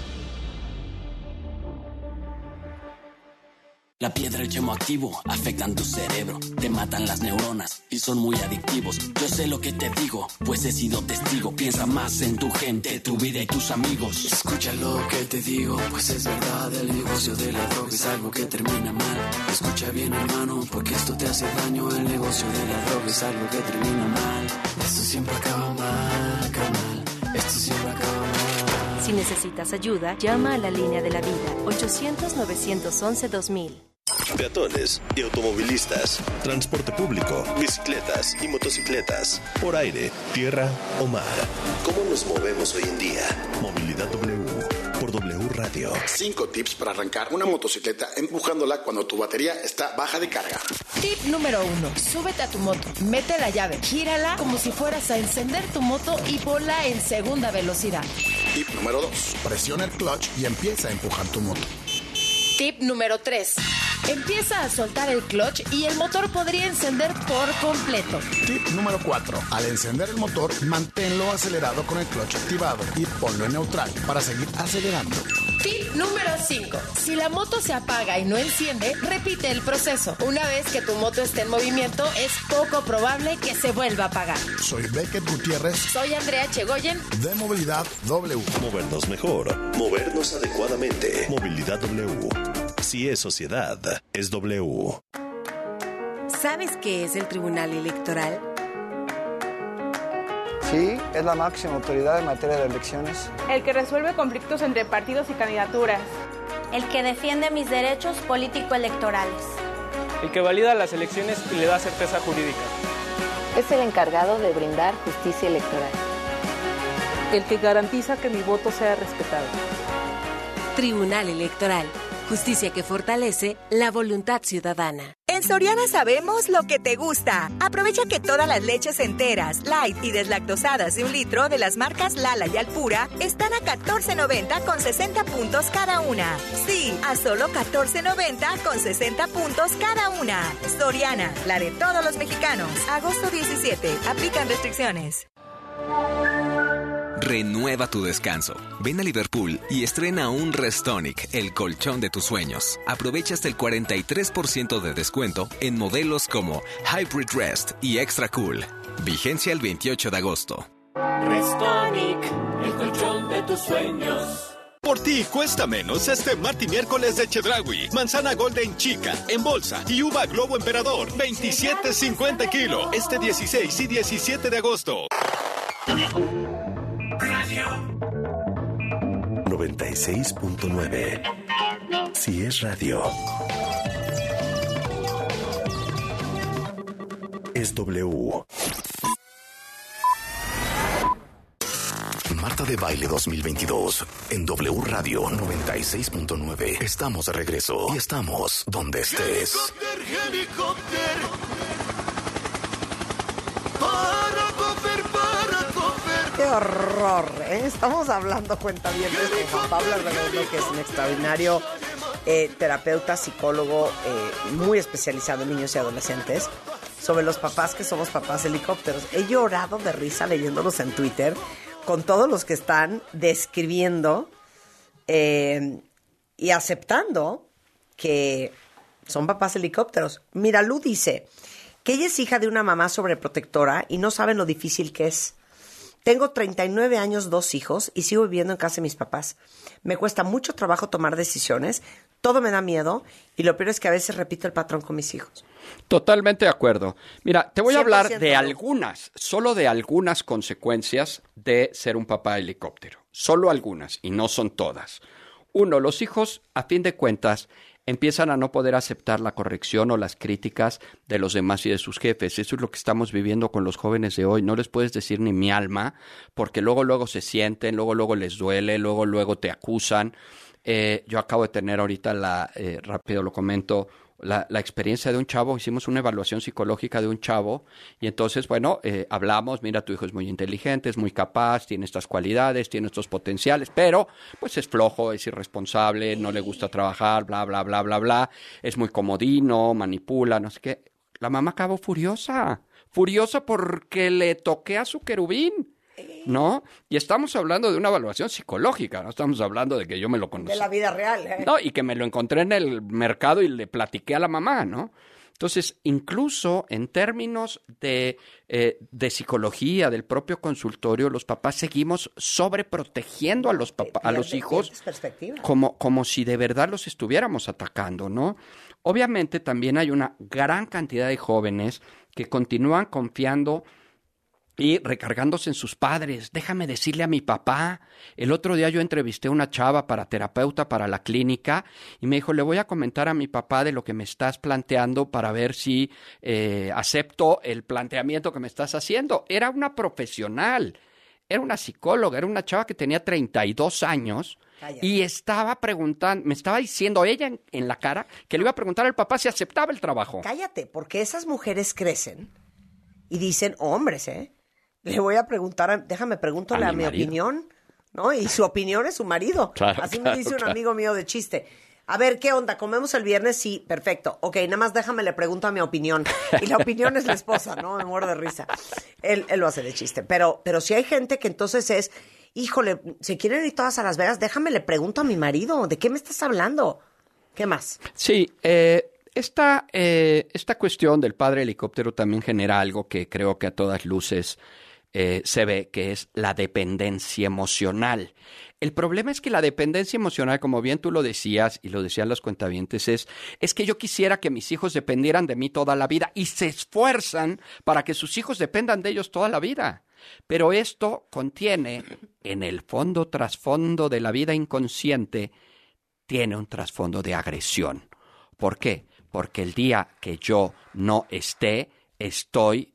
Speaker 6: La piedra y el yemo activo afectan tu cerebro, te matan las neuronas y son muy adictivos. Yo sé lo que te digo, pues he sido testigo. Piensa más en tu gente, tu vida y tus amigos. Escucha lo que te digo, pues es verdad. El negocio de la droga es algo que termina mal. Escucha bien, hermano, porque esto te hace daño. El negocio de la droga es algo que termina mal. Esto siempre acaba mal, carnal. Esto siempre acaba mal.
Speaker 8: Si necesitas ayuda, llama a la línea de la vida, 800-911-2000.
Speaker 17: Peatones y automovilistas, transporte público, bicicletas y motocicletas, por aire, tierra o mar. ¿Cómo nos movemos hoy en día? Movilidad W, por W Radio.
Speaker 10: 5 tips para arrancar una motocicleta empujándola cuando tu batería está baja de carga.
Speaker 11: Tip número 1. Súbete a tu moto, mete la llave, gírala como si fueras a encender tu moto y ponla en segunda velocidad.
Speaker 10: Tip número 2. Presiona el clutch y empieza a empujar tu moto.
Speaker 11: Tip número 3. Empieza a soltar el clutch y el motor podría encender por completo.
Speaker 10: Tip número 4. Al encender el motor, manténlo acelerado con el clutch activado y ponlo en neutral para seguir acelerando.
Speaker 11: Tip número 5. Si la moto se apaga y no enciende, repite el proceso. Una vez que tu moto esté en movimiento, es poco probable que se vuelva a apagar.
Speaker 10: Soy Beckett Gutiérrez.
Speaker 11: Soy Andrea Chegoyen.
Speaker 10: De Movilidad W.
Speaker 17: Movernos mejor, movernos adecuadamente. Movilidad W. Si es sociedad, es W.
Speaker 14: ¿Sabes qué es el Tribunal Electoral?
Speaker 19: Sí, es la máxima autoridad en materia de elecciones.
Speaker 28: El que resuelve conflictos entre partidos y candidaturas.
Speaker 29: El que defiende mis derechos político-electorales.
Speaker 30: El que valida las elecciones y le da certeza jurídica.
Speaker 31: Es el encargado de brindar justicia electoral.
Speaker 32: El que garantiza que mi voto sea respetado.
Speaker 14: Tribunal Electoral. Justicia que fortalece la voluntad ciudadana.
Speaker 13: En Soriana sabemos lo que te gusta. Aprovecha que todas las leches enteras, light y deslactosadas de 1 litro de las marcas Lala y Alpura están a $14.90 con 60 puntos cada una. Sí, a solo $14.90 con 60 puntos cada una. Soriana, la de todos los mexicanos. Agosto 17. Aplican restricciones.
Speaker 33: Renueva tu descanso. Ven a Liverpool y estrena un Restonic, el colchón de tus sueños. Aprovecha hasta el 43% de descuento en modelos como Hybrid Rest y Extra Cool. Vigencia el 28 de agosto.
Speaker 5: Restonic, el colchón de tus sueños.
Speaker 15: Por ti cuesta menos este martes y miércoles de Chedraui. Manzana Golden Chica en bolsa y uva Globo Emperador 27.50 kilo. Este 16 y 17 de agosto.
Speaker 17: 96.9. Si es radio, es W.
Speaker 20: Marta de Baile 2022 en W Radio 96.9. Estamos de regreso y estamos donde estés.
Speaker 5: Helicópter.
Speaker 21: ¡Qué horror! Estamos hablando, cuentavientes, con Juan Pablo Redondo, que es un extraordinario terapeuta, psicólogo muy especializado en niños y adolescentes, sobre los papás que somos papás helicópteros. He llorado de risa leyéndolos en Twitter con todos los que están describiendo y aceptando que son papás helicópteros. Mira, Lu dice que ella es hija de una mamá sobreprotectora y no saben lo difícil que es. Tengo 39 años, 2 hijos y sigo viviendo en casa de mis papás. Me cuesta mucho trabajo tomar decisiones, todo me da miedo y lo peor es que a veces repito el patrón con mis hijos.
Speaker 1: Totalmente de acuerdo. Mira, te voy a hablar de
Speaker 21: no.
Speaker 1: algunas, solo de algunas consecuencias de ser un papá helicóptero. Solo algunas, y no son todas. 1, los hijos, a fin de cuentas, empiezan a no poder aceptar la corrección o las críticas de los demás y de sus jefes. Eso es lo que estamos viviendo con los jóvenes de hoy. No les puedes decir ni mi alma, porque luego se sienten, luego les duele, luego te acusan. Yo acabo de tener ahorita rápido lo comento, la experiencia de un chavo. Hicimos una evaluación psicológica de un chavo y entonces, hablamos, mira, tu hijo es muy inteligente, es muy capaz, tiene estas cualidades, tiene estos potenciales, pero pues es flojo, es irresponsable, no le gusta trabajar, bla, bla, bla, bla, bla, es muy comodino, manipula, no sé qué. La mamá acabó furiosa porque le toqué a su querubín. ¿No? Y estamos hablando de una evaluación psicológica, no estamos hablando de que yo me lo conocí.
Speaker 21: De la vida real, ¿eh?
Speaker 1: No, y que me lo encontré en el mercado y le platiqué a la mamá, ¿no? Entonces, incluso en términos de psicología, del propio consultorio, los papás seguimos sobreprotegiendo a los hijos como si de verdad los estuviéramos atacando, ¿no? Obviamente también hay una gran cantidad de jóvenes que continúan confiando y recargándose en sus padres. Déjame decirle a mi papá. El otro día yo entrevisté a una chava para terapeuta para la clínica y me dijo, le voy a comentar a mi papá de lo que me estás planteando para ver si acepto el planteamiento que me estás haciendo. Era una profesional, era una psicóloga, era una chava que tenía 32 años. Cállate. Y estaba preguntando, me estaba diciendo ella en la cara que le iba a preguntar al papá si aceptaba el trabajo.
Speaker 21: Cállate, porque esas mujeres crecen y dicen, hombres, le voy a preguntar, déjame preguntarle a mi opinión, ¿no? Y su opinión es su marido.
Speaker 1: Claro,
Speaker 21: Así me dice un amigo mío de chiste. A ver, ¿qué onda? ¿Comemos el viernes? Sí, perfecto. Ok, nada más déjame le pregunto a mi opinión. Y la opinión es la esposa, ¿no? Me muero de risa. Él lo hace de chiste. Pero si hay gente que entonces es, híjole, se quieren ir todas a Las Vegas, déjame le pregunto a mi marido. ¿De qué me estás hablando? ¿Qué más?
Speaker 1: Sí, esta cuestión del padre helicóptero también genera algo que creo que a todas luces se ve, que es la dependencia emocional. El problema es que la dependencia emocional, como bien tú lo decías y lo decían los cuentavientes, es que yo quisiera que mis hijos dependieran de mí toda la vida y se esfuerzan para que sus hijos dependan de ellos toda la vida. Pero esto contiene, en el fondo trasfondo de la vida inconsciente, tiene un trasfondo de agresión. ¿Por qué? Porque el día que yo no estoy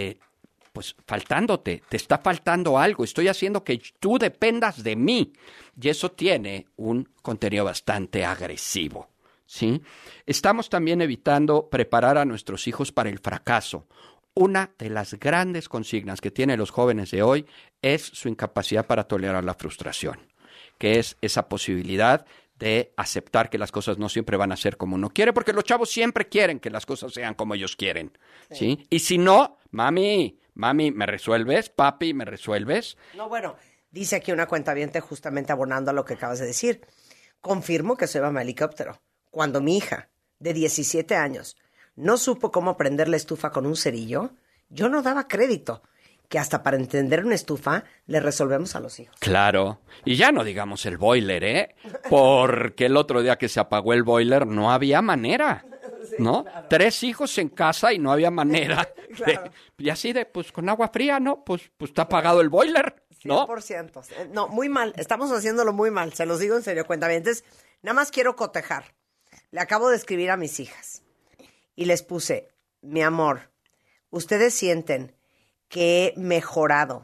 Speaker 1: pues faltándote, te está faltando algo, estoy haciendo que tú dependas de mí. Y eso tiene un contenido bastante agresivo, ¿sí? Estamos también evitando preparar a nuestros hijos para el fracaso. Una de las grandes consignas que tienen los jóvenes de hoy es su incapacidad para tolerar la frustración, que es esa posibilidad de aceptar que las cosas no siempre van a ser como uno quiere, porque los chavos siempre quieren que las cosas sean como ellos quieren, ¿sí? Y si no, mami, ¿me resuelves? Papi, ¿me resuelves?
Speaker 21: No, bueno, dice aquí una cuentaviente justamente abonando a lo que acabas de decir. Confirmo que soy mamá helicóptero. Cuando mi hija, de 17 años, no supo cómo prender la estufa con un cerillo, yo no daba crédito. Que hasta para entender una estufa le resolvemos a los hijos.
Speaker 1: Claro. Y ya no digamos el boiler, porque el otro día que se apagó el boiler no había manera, ¿no? Claro. 3 hijos en casa y no había manera.
Speaker 21: Claro.
Speaker 1: Y así pues con agua fría, ¿no? Pues está apagado el boiler, ¿no?
Speaker 21: 100%. No, muy mal. Estamos haciéndolo muy mal. Se los digo en serio, cuentavientes. Nada más quiero cotejar. Le acabo de escribir a mis hijas y les puse, mi amor, ustedes sienten que he mejorado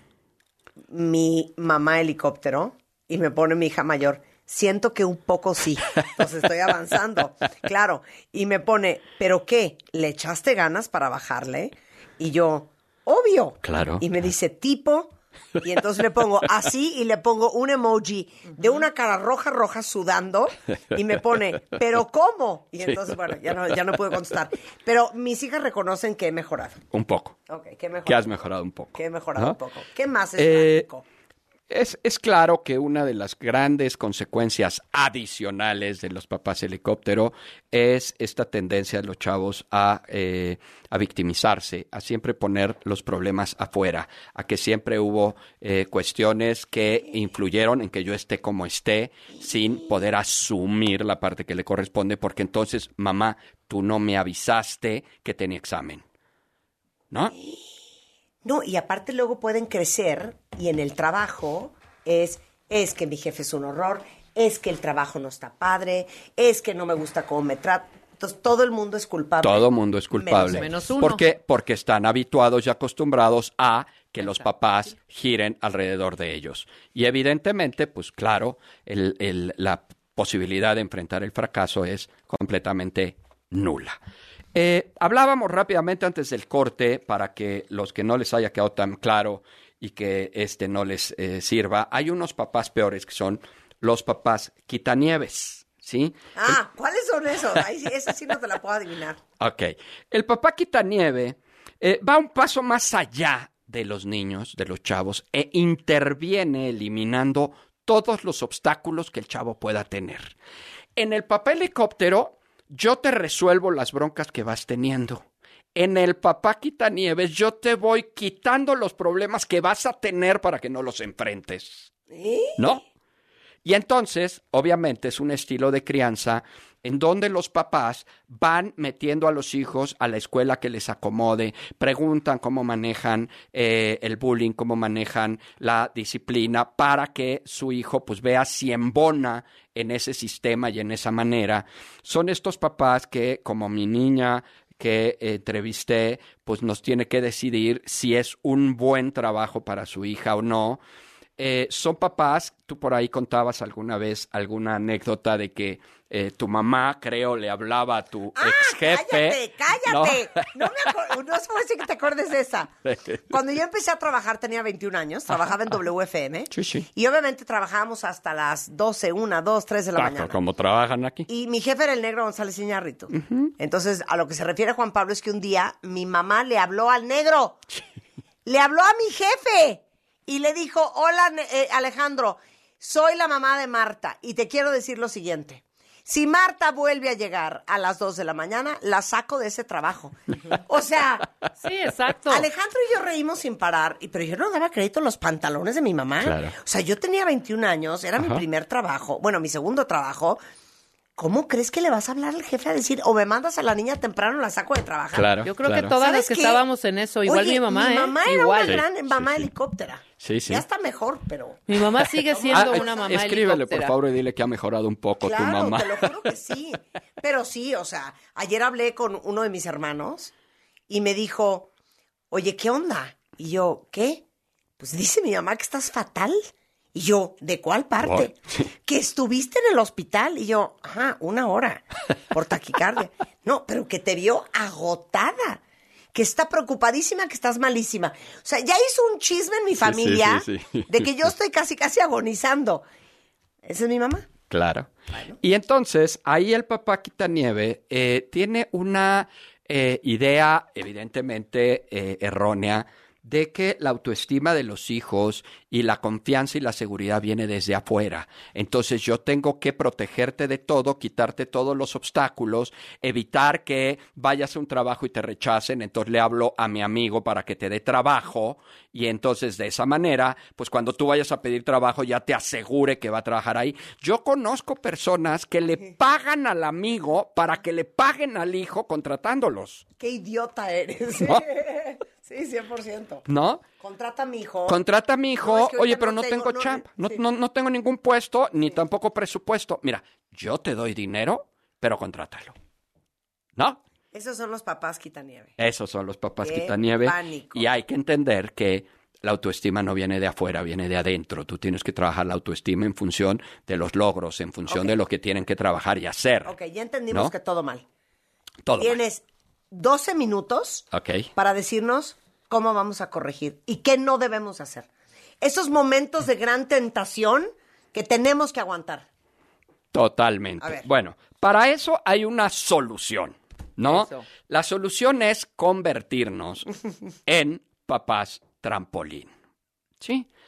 Speaker 21: mi mamá helicóptero, y me pone mi hija mayor, siento que un poco sí, entonces estoy avanzando, claro, y me pone, ¿pero qué? ¿Le echaste ganas para bajarle? Y yo, obvio,
Speaker 1: claro,
Speaker 21: y me dice, tipo, y entonces le pongo así y le pongo un emoji de una cara roja sudando y me pone, ¿pero cómo? Y entonces, bueno, ya no puedo contestar. Pero mis hijas reconocen que he mejorado.
Speaker 1: Un poco.
Speaker 21: Okay, que he mejorado.
Speaker 1: Que has mejorado un poco.
Speaker 21: Que he mejorado un poco. ¿Qué más es práctico?
Speaker 1: Es claro que una de las grandes consecuencias adicionales de los papás helicóptero es esta tendencia de los chavos a victimizarse, a siempre poner los problemas afuera, a que siempre hubo cuestiones que influyeron en que yo esté como esté, sin poder asumir la parte que le corresponde, porque entonces, mamá, tú no me avisaste que tenía examen, ¿no?
Speaker 21: No, y aparte luego pueden crecer y en el trabajo es que mi jefe es un horror, es que el trabajo no está padre, es que no me gusta cómo me trata. Entonces todo el mundo es culpable.
Speaker 1: Todo el mundo es culpable.
Speaker 21: Menos uno.
Speaker 1: Porque están habituados y acostumbrados a que los papás giren alrededor de ellos. Y evidentemente, pues claro, la posibilidad de enfrentar el fracaso es completamente nula. Hablábamos rápidamente antes del corte para que los que no les haya quedado tan claro y que no les sirva. Hay unos papás peores que son los papás quitanieves, ¿sí?
Speaker 21: ¿Cuáles son esos? Esa sí no te la puedo adivinar.
Speaker 1: Ok. El papá quitanieve va un paso más allá de los niños, de los chavos, e interviene eliminando todos los obstáculos que el chavo pueda tener. En el papá helicóptero, yo te resuelvo las broncas que vas teniendo. En el papá quitanieves, yo te voy quitando los problemas que vas a tener para que no los enfrentes. ¿No? Y entonces, obviamente, es un estilo de crianza en donde los papás van metiendo a los hijos a la escuela que les acomode, preguntan cómo manejan el bullying, cómo manejan la disciplina, para que su hijo pues vea si embona en ese sistema y en esa manera. Son estos papás que, como mi niña que entrevisté, pues nos tiene que decidir si es un buen trabajo para su hija o no. Son papás, tú por ahí contabas alguna vez alguna anécdota de que tu mamá, creo, le hablaba a tu ex jefe.
Speaker 21: ¡Cállate! No se puede decir que te acuerdes de esa. Cuando yo empecé a trabajar, tenía 21 años, trabajaba en WFM.
Speaker 1: Sí.
Speaker 21: Y obviamente trabajábamos hasta las 12, 1, 2, 3 de la mañana.
Speaker 1: Como trabajan aquí.
Speaker 21: Y mi jefe era el negro González Iñárritu. Entonces, a lo que se refiere Juan Pablo es que un día mi mamá le habló al negro. Le habló a mi jefe. Y le dijo, hola Alejandro, soy la mamá de Marta y te quiero decir lo siguiente. Si Marta vuelve a llegar a las 2 de la mañana, la saco de ese trabajo. O sea,
Speaker 32: sí, exacto.
Speaker 21: Alejandro y yo reímos sin parar, pero yo no daba crédito a los pantalones de mi mamá.
Speaker 1: Claro.
Speaker 21: O sea, yo tenía 21 años, era mi primer trabajo, bueno, mi segundo trabajo. ¿Cómo crees que le vas a hablar al jefe a decir, o me mandas a la niña temprano, la saco de trabajar?
Speaker 1: Claro,
Speaker 32: yo creo que todas las que estábamos en eso, igual mi mamá,
Speaker 21: mi mamá era
Speaker 32: igual.
Speaker 21: una gran mamá helicóptera.
Speaker 1: Sí.
Speaker 21: Ya está mejor, pero...
Speaker 32: Mi mamá sigue siendo una mamá
Speaker 1: escríbele,
Speaker 32: helicóptera.
Speaker 1: por favor, y dile que ha mejorado un poco tu mamá.
Speaker 21: Claro, te lo juro que sí. Pero sí, o sea, ayer hablé con uno de mis hermanos y me dijo, oye, ¿qué onda? Y yo, ¿qué? Pues dice mi mamá que estás fatal. Y yo, ¿de cuál parte? Que estuviste en el hospital. Y yo, 1 hora por taquicardia. No, pero que te vio agotada, que está preocupadísima, que estás malísima. O sea, ya hizo un chisme en mi familia
Speaker 1: sí.
Speaker 21: de que yo estoy casi agonizando. Esa es mi mamá.
Speaker 1: Claro. Bueno. Y entonces, ahí el papá quitanieve tiene una idea evidentemente errónea de que la autoestima de los hijos y la confianza y la seguridad viene desde afuera. Entonces yo tengo que protegerte de todo, quitarte todos los obstáculos, evitar que vayas a un trabajo y te rechacen. Entonces le hablo a mi amigo para que te dé trabajo y entonces de esa manera, pues cuando tú vayas a pedir trabajo ya te asegure que va a trabajar ahí. Yo conozco personas que le pagan al amigo para que le paguen al hijo contratándolos.
Speaker 21: ¡Qué idiota eres!
Speaker 1: ¿No?
Speaker 21: Sí, 100%.
Speaker 1: ¿No?
Speaker 21: Contrata a mi hijo.
Speaker 1: No, es que oye, pero no tengo chamba. No tengo ningún puesto, ni tampoco presupuesto. Mira, yo te doy dinero, pero contrátalo. ¿No?
Speaker 21: Esos son los papás quitanieve.
Speaker 1: Esos son los papás quitanieve.
Speaker 21: Pánico.
Speaker 1: Y hay que entender que la autoestima no viene de afuera, viene de adentro. Tú tienes que trabajar la autoestima en función de los logros, en función de lo que tienen que trabajar y hacer.
Speaker 21: Ok, ya entendimos que todo mal.
Speaker 1: Todo mal.
Speaker 21: Tienes 12 minutos para decirnos cómo vamos a corregir y qué no debemos hacer. Esos momentos de gran tentación que tenemos que aguantar.
Speaker 1: Totalmente. Bueno, para eso hay una solución, ¿no?
Speaker 32: Eso.
Speaker 1: La solución es convertirnos en papás trampolín, ¿sí?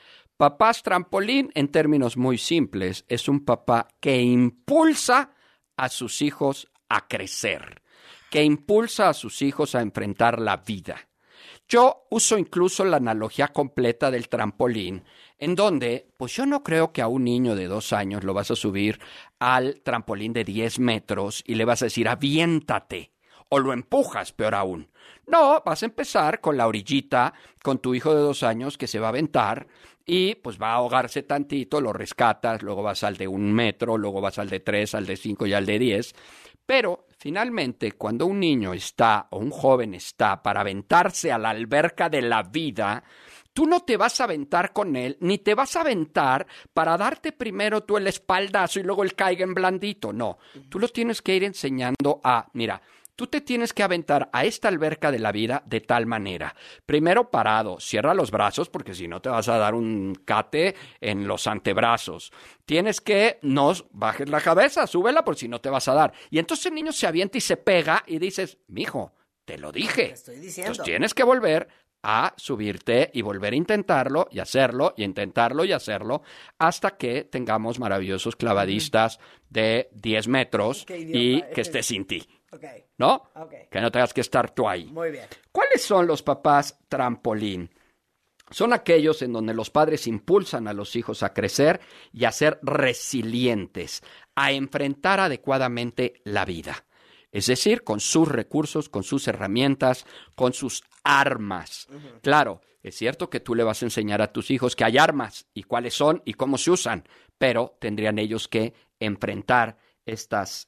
Speaker 1: Papás trampolín, en términos muy simples, es un papá que impulsa a sus hijos a crecer, que impulsa a sus hijos a enfrentar la vida. Yo uso incluso la analogía completa del trampolín, en donde, pues yo no creo que a un niño de 2 años lo vas a subir al trampolín de 10 metros y le vas a decir, aviéntate, o lo empujas, peor aún. No, vas a empezar con la orillita, con tu hijo de 2 años que se va a aventar y pues va a ahogarse tantito, lo rescatas, luego vas al de 1 metro, luego vas al de 3, al de 5 y al de 10. Pero finalmente, cuando un niño está o un joven está para aventarse a la alberca de la vida, tú no te vas a aventar con él, ni te vas a aventar para darte primero tú el espaldazo y luego él caiga en blandito. No, tú lo tienes que ir enseñando a, mira, tú te tienes que aventar a esta alberca de la vida de tal manera. Primero parado, cierra los brazos porque si no te vas a dar un cate en los antebrazos. Tienes que no bajes la cabeza, súbela porque si no te vas a dar. Y entonces el niño se avienta y se pega y dices, mijo, te lo dije.
Speaker 21: Te estoy diciendo.
Speaker 1: Entonces tienes que volver a subirte y volver a intentarlo y hacerlo y intentarlo y hacerlo hasta que tengamos maravillosos clavadistas de 10 metros y que esté sin ti.
Speaker 21: Okay.
Speaker 1: ¿No?
Speaker 21: Okay.
Speaker 1: Que no tengas que estar tú ahí.
Speaker 21: Muy bien.
Speaker 1: ¿Cuáles son los papás trampolín? Son aquellos en donde los padres impulsan a los hijos a crecer y a ser resilientes, a enfrentar adecuadamente la vida. Es decir, con sus recursos, con sus herramientas, con sus armas. Uh-huh. Claro, es cierto que tú le vas a enseñar a tus hijos que hay armas y cuáles son y cómo se usan, pero tendrían ellos que enfrentar estas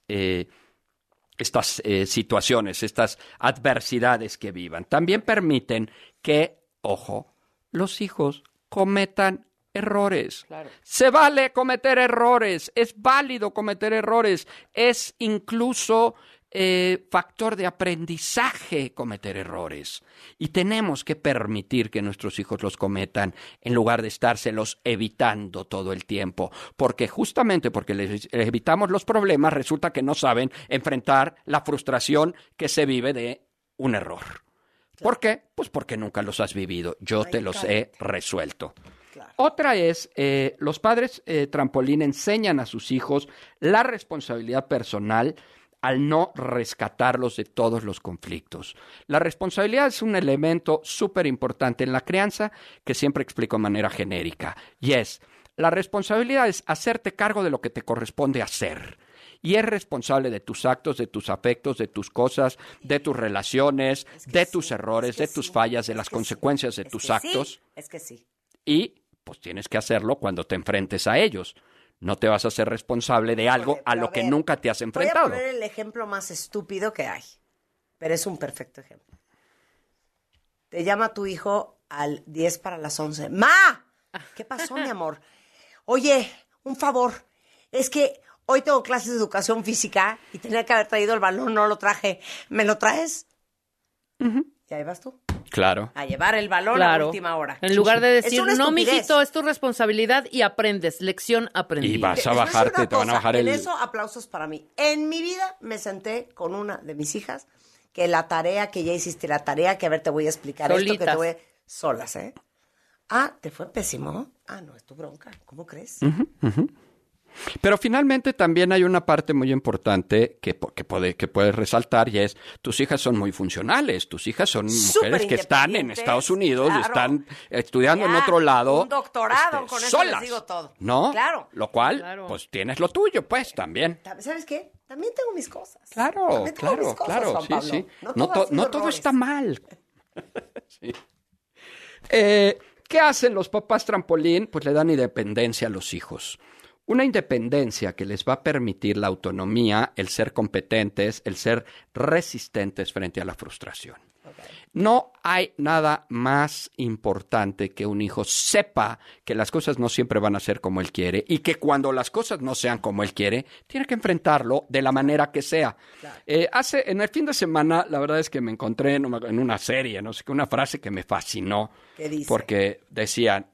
Speaker 1: situaciones, estas adversidades que vivan. También permiten que, ojo, los hijos cometan errores. Claro. Se vale cometer errores, es válido cometer errores, es incluso factor de aprendizaje cometer errores. Y tenemos que permitir que nuestros hijos los cometan en lugar de estárselos evitando todo el tiempo. Porque justamente porque les evitamos los problemas, resulta que no saben enfrentar la frustración que se vive de un error. Claro. ¿Por qué? Pues porque nunca los has vivido. Yo te los he resuelto. Claro. Otra es, los padres trampolín enseñan a sus hijos la responsabilidad personal al no rescatarlos de todos los conflictos. La responsabilidad es un elemento súper importante en la crianza que siempre explico de manera genérica. Y es, la responsabilidad es hacerte cargo de lo que te corresponde hacer. Y es responsable de tus actos, de tus afectos, de tus cosas, de tus relaciones, de tus errores, de tus fallas, de las consecuencias de tus actos.
Speaker 21: Es que sí.
Speaker 1: Y pues tienes que hacerlo cuando te enfrentes a ellos. No te vas a ser responsable de algo a lo que nunca te has enfrentado.
Speaker 21: Voy a poner el ejemplo más estúpido que hay, pero es un perfecto ejemplo. Te llama tu hijo al 10 para las 11. ¡Ma! ¿Qué pasó, mi amor? Oye, un favor. Es que hoy tengo clases de educación física y tenía que haber traído el balón, no lo traje. ¿Me lo traes? Uh-huh. Y ahí vas tú.
Speaker 1: Claro.
Speaker 21: A llevar el balón a última hora.
Speaker 32: En lugar de decir, no, mijito, es tu responsabilidad y aprendes. Lección aprendida.
Speaker 1: Y vas a bajarte, te van a bajar el...
Speaker 21: En eso, aplausos para mí. En mi vida me senté con una de mis hijas que la tarea, que ya hiciste la tarea, que a ver, te voy a explicar
Speaker 32: solitas.
Speaker 21: Esto, que te voy a... Solas, ¿eh? Ah, ¿te fue pésimo? Ah, no, es tu bronca. ¿Cómo crees?
Speaker 1: Uh-huh, uh-huh. Pero finalmente también hay una parte muy importante que puedes resaltar y es, tus hijas son muy funcionales, tus hijas son mujeres que están en Estados Unidos, claro. Están estudiando en otro lado.
Speaker 21: Un doctorado, con eso
Speaker 1: solas,
Speaker 21: les digo todo.
Speaker 1: ¿No?
Speaker 21: Claro.
Speaker 1: Lo cual, pues tienes lo tuyo, pues, también.
Speaker 21: ¿Sabes qué? También tengo mis cosas.
Speaker 1: Claro, claro, sí. No todo está mal. Sí. ¿Qué hacen los papás trampolín? Pues le dan independencia a los hijos. Una independencia que les va a permitir la autonomía, el ser competentes, el ser resistentes frente a la frustración. Okay. No hay nada más importante que un hijo sepa que las cosas no siempre van a ser como él quiere y que cuando las cosas no sean como él quiere, tiene que enfrentarlo de la manera que sea. Claro. En el fin de semana, la verdad es que me encontré en una serie, no sé qué, una frase que me fascinó.
Speaker 21: ¿Qué dice?
Speaker 1: Porque decían,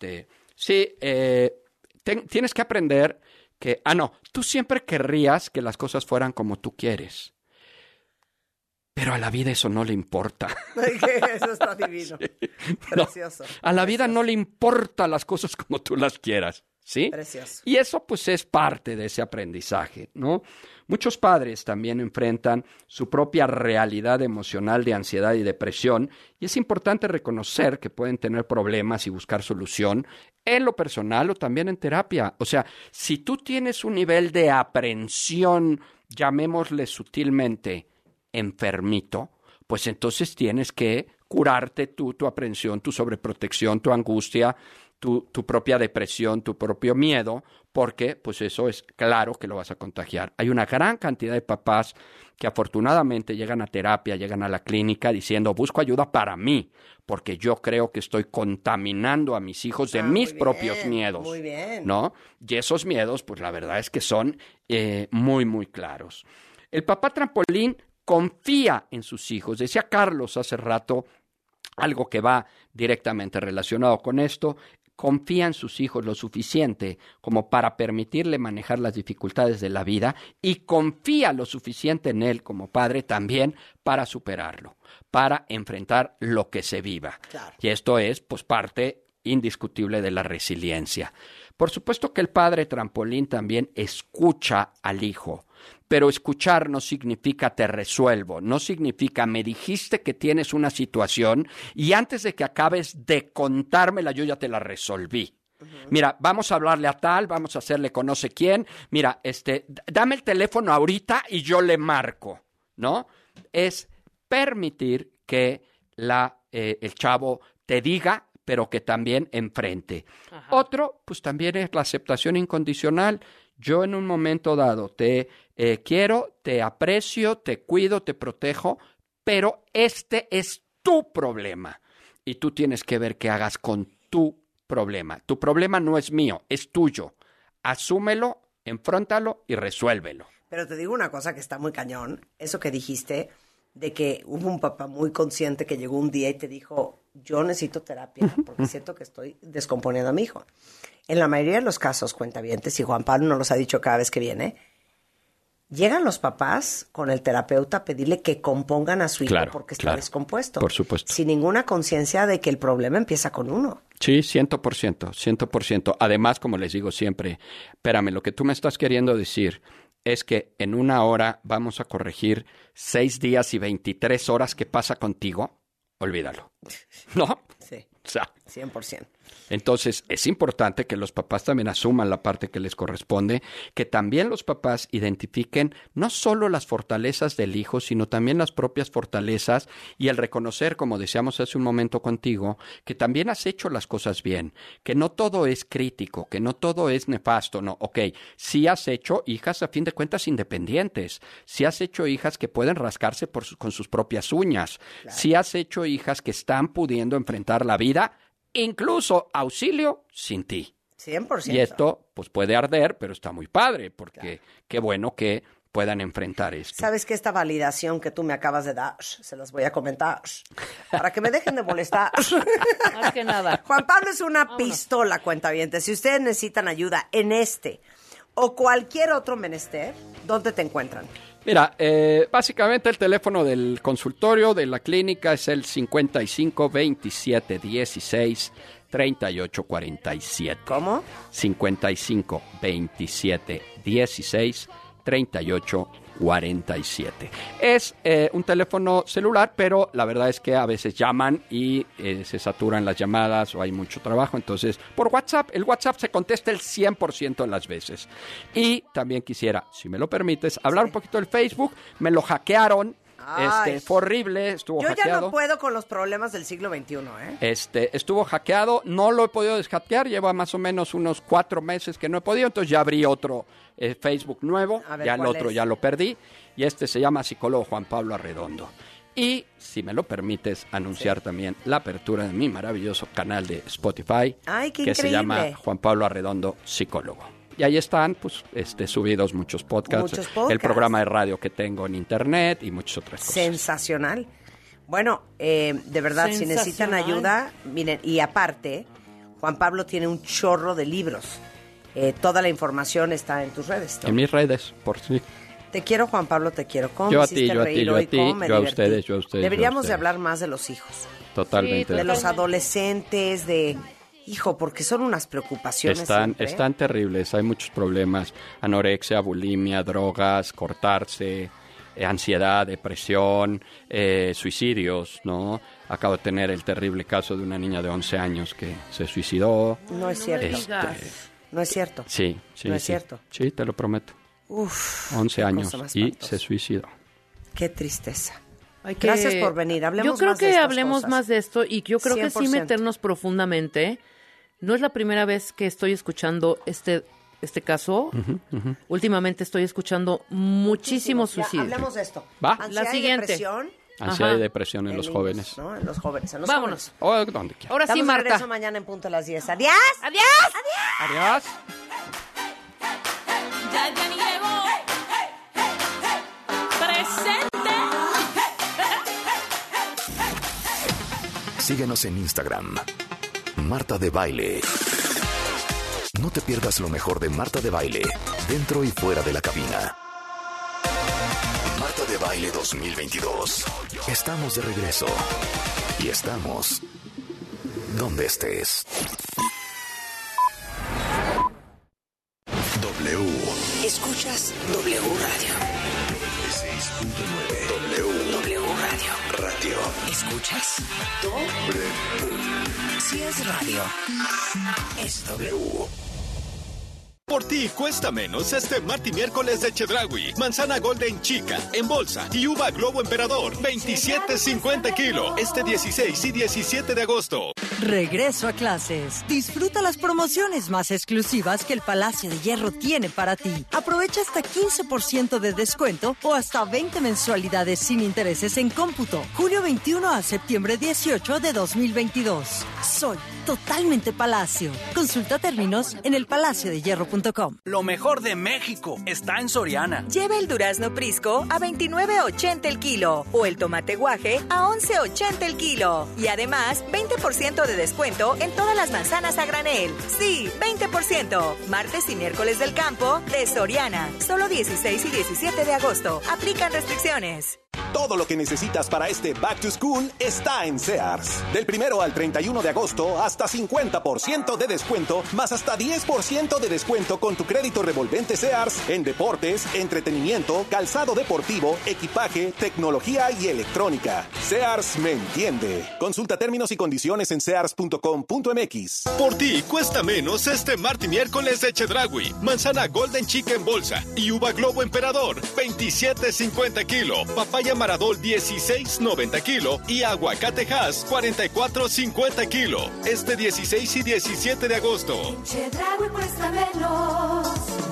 Speaker 1: tienes que aprender que, tú siempre querrías que las cosas fueran como tú quieres. pero a la vida eso no le importa.
Speaker 21: Eso está divino. Sí. Precioso.
Speaker 1: No, a la vida no le importan las cosas como tú las quieras, ¿sí?
Speaker 21: Precioso.
Speaker 1: Y eso pues es parte de ese aprendizaje, ¿no? Muchos padres también enfrentan su propia realidad emocional de ansiedad y depresión, y es importante reconocer que pueden tener problemas y buscar solución en lo personal o también en terapia. O sea, si tú tienes un nivel de aprensión, llamémosle sutilmente, enfermito, pues entonces tienes que curarte tú, tu aprensión, tu sobreprotección, tu angustia, tu propia depresión, tu propio miedo, porque pues eso es claro que lo vas a contagiar. Hay una gran cantidad de papás que afortunadamente llegan a terapia, llegan a la clínica diciendo, busco ayuda para mí, porque yo creo que estoy contaminando a mis hijos de mis propios miedos.
Speaker 21: Muy bien.
Speaker 1: ¿No? Y esos miedos, pues la verdad es que son muy, muy claros. El papá trampolín confía en sus hijos. Decía Carlos hace rato algo que va directamente relacionado con esto. Confía en sus hijos lo suficiente como para permitirle manejar las dificultades de la vida y confía lo suficiente en él como padre también para superarlo, para enfrentar lo que se viva.
Speaker 21: Claro.
Speaker 1: Y esto es, pues, parte indiscutible de la resiliencia. Por supuesto que el padre trampolín también escucha al hijo, pero escuchar no significa te resuelvo, no significa me dijiste que tienes una situación y antes de que acabes de contármela yo ya te la resolví. Mira, vamos a hablarle a tal, vamos a hacerle conoce quién, mira, dame el teléfono ahorita y yo le marco, ¿no? Es permitir que el chavo te diga, pero que también enfrente. Ajá. Otro, pues también es la aceptación incondicional. Yo en un momento dado te quiero, te aprecio, te cuido, te protejo, pero este es tu problema. Y tú tienes que ver qué hagas con tu problema. Tu problema no es mío, es tuyo. Asúmelo, enfróntalo y resuélvelo.
Speaker 21: Pero te digo una cosa que está muy cañón. Eso que dijiste de que hubo un papá muy consciente que llegó un día y te dijo, yo necesito terapia porque siento que estoy descomponiendo a mi hijo. En la mayoría de los casos, cuentavientes, y Juan Pablo nos los ha dicho cada vez que viene, llegan los papás con el terapeuta a pedirle que compongan a su hijo porque está descompuesto.
Speaker 1: Por supuesto.
Speaker 21: Sin ninguna conciencia de que el problema empieza con uno.
Speaker 1: Sí, 100%. Además, como les digo siempre, espérame, lo que tú me estás queriendo decir es que en 1 hora vamos a corregir 6 días y 23 horas que pasa contigo. Olvídalo. ¿No?
Speaker 21: Sí.
Speaker 1: O sea,
Speaker 21: 100%.
Speaker 1: Entonces, es importante que los papás también asuman la parte que les corresponde, que también los papás identifiquen no solo las fortalezas del hijo, sino también las propias fortalezas y el reconocer, como decíamos hace un momento contigo, que también has hecho las cosas bien, que no todo es crítico, que no todo es nefasto, no, ok, sí has hecho hijas a fin de cuentas independientes, sí has hecho hijas que pueden rascarse con sus propias uñas, sí has hecho hijas que están pudiendo enfrentar la vida, incluso auxilio sin ti.
Speaker 21: 100%.
Speaker 1: Y esto pues puede arder, pero está muy padre, porque qué bueno que puedan enfrentar esto.
Speaker 21: ¿Sabes que esta validación que tú me acabas de dar, se las voy a comentar, para que me dejen de molestar?
Speaker 32: Más que nada.
Speaker 21: Juan Pablo es una pistola, cuentavientes. Si ustedes necesitan ayuda en o cualquier otro menester, ¿dónde te encuentran?
Speaker 1: Mira, básicamente el teléfono del consultorio de la clínica es el 55 27 16 38 47.
Speaker 21: ¿Cómo?
Speaker 1: 55 27 16 38 47. Es un teléfono celular, pero la verdad es que a veces llaman y se saturan las llamadas o hay mucho trabajo. Entonces, por WhatsApp, el WhatsApp se contesta el 100% de las veces. Y también quisiera, si me lo permites, hablar un poquito del Facebook. Me lo hackearon. Fue horrible, estuvo hackeado.
Speaker 21: Yo ya no puedo con los problemas del siglo XXI,
Speaker 1: Estuvo hackeado, no lo he podido deshackear, lleva más o menos unos 4 meses que no he podido, entonces ya abrí otro Facebook nuevo, ya el otro ya lo perdí, y se llama Psicólogo Juan Pablo Arredondo. Y, si me lo permites, anunciar también la apertura de mi maravilloso canal de Spotify,
Speaker 21: ¡ay, qué
Speaker 1: que
Speaker 21: increíble!
Speaker 1: Se llama Juan Pablo Arredondo Psicólogo. Y ahí están, pues, subidos muchos podcasts, el programa de radio que tengo en internet y muchas otras cosas.
Speaker 21: Sensacional. Bueno, de verdad, si necesitan ayuda, miren, y aparte, Juan Pablo tiene un chorro de libros. Toda la información está en tus redes, ¿no?
Speaker 1: En mis redes, por sí.
Speaker 21: Te quiero, Juan Pablo, te quiero. ¿Cómo
Speaker 1: yo
Speaker 21: me
Speaker 1: a ti,
Speaker 21: hiciste
Speaker 1: yo a
Speaker 21: reír
Speaker 1: ti, yo
Speaker 21: hoy?
Speaker 1: a ti,
Speaker 21: ¿Cómo me
Speaker 1: yo a
Speaker 21: divertí?
Speaker 1: ustedes, yo a ustedes.
Speaker 21: Deberíamos
Speaker 1: yo a
Speaker 21: de
Speaker 1: ustedes.
Speaker 21: hablar más de los hijos.
Speaker 1: Totalmente.
Speaker 21: De los adolescentes, de... Hijo, porque son unas preocupaciones siempre.
Speaker 1: Están terribles, hay muchos problemas. Anorexia, bulimia, drogas, cortarse, ansiedad, depresión, suicidios, ¿no? Acabo de tener el terrible caso de una niña de 11 años que se suicidó.
Speaker 21: No es cierto. No es cierto.
Speaker 1: Sí.
Speaker 21: No es cierto.
Speaker 1: Sí, te lo prometo.
Speaker 21: Uf.
Speaker 1: 11 años y se suicidó.
Speaker 21: Qué tristeza. Gracias por venir. Hablemos
Speaker 32: yo creo
Speaker 21: más
Speaker 32: que
Speaker 21: de estas
Speaker 32: hablemos
Speaker 21: cosas.
Speaker 32: más de esto y yo creo 100%. Que sí meternos profundamente. No es la primera vez que estoy escuchando este caso. Últimamente estoy escuchando muchísimos suicidios.
Speaker 21: Hablemos de esto.
Speaker 1: ¿Va?
Speaker 21: Ansiedad
Speaker 32: La siguiente.
Speaker 21: Y depresión.
Speaker 1: Ansiedad y depresión en los
Speaker 21: niños,
Speaker 1: jóvenes.
Speaker 21: ¿no? En los jóvenes.
Speaker 32: Vámonos.
Speaker 1: O donde quiera.
Speaker 32: Ahora sí, Marta.
Speaker 21: Regreso mañana en punto a las 10. ¡Adiós!
Speaker 32: ¡Adiós!
Speaker 1: Adiós.
Speaker 5: Ya llegó. Presente.
Speaker 20: Síguenos en Instagram. Marta de Baile. No te pierdas lo mejor de Marta de Baile, dentro y fuera de la cabina. Marta de Baile 2022. Estamos de regreso. Y estamos donde estés. W.
Speaker 14: Escuchas W Radio.
Speaker 20: 96.9.
Speaker 14: W Radio.
Speaker 20: Radio.
Speaker 14: ¿Escuchas? W. Si es radio, es W.
Speaker 15: Por ti cuesta menos este martes y miércoles de Chedraui. Manzana Golden Chica en bolsa y uva Globo Emperador 27.50 kilo este 16 y 17 de agosto.
Speaker 2: Regreso a clases. Disfruta las promociones más exclusivas que el Palacio de Hierro tiene para ti. Aprovecha hasta 15% de descuento o hasta 20 mensualidades sin intereses en cómputo. Junio 21 a septiembre 18 de 2022. Soy totalmente Palacio. Consulta términos en elpalaciodehierro.com.
Speaker 4: Lo mejor de México está en Soriana.
Speaker 13: Lleva el durazno Prisco a $29.80 el kilo o el tomate guaje a $11.80 el kilo. Y además, 20% de descuento en todas las manzanas a granel. Sí, 20%. Martes y miércoles del campo de Soriana. Solo 16 y 17 de agosto. Aplican restricciones.
Speaker 7: Todo lo que necesitas para este Back to School está en Sears. Del 1 al 31 de agosto, hasta 50% de descuento, más hasta 10% de descuento con tu crédito revolvente Sears en deportes, entretenimiento, calzado deportivo, equipaje, tecnología y electrónica. Sears me entiende. Consulta términos y condiciones en sears.com.mx.
Speaker 15: Por ti cuesta menos este martes y miércoles de Chedraui. Manzana Golden Chica en bolsa y uva Globo Emperador 27.50 kilo. Papaya Maradol 16.90 kilo y aguacate Hass 44.50 kilo. Este 16 y 17 de agosto.
Speaker 5: Chedraui cuesta menos.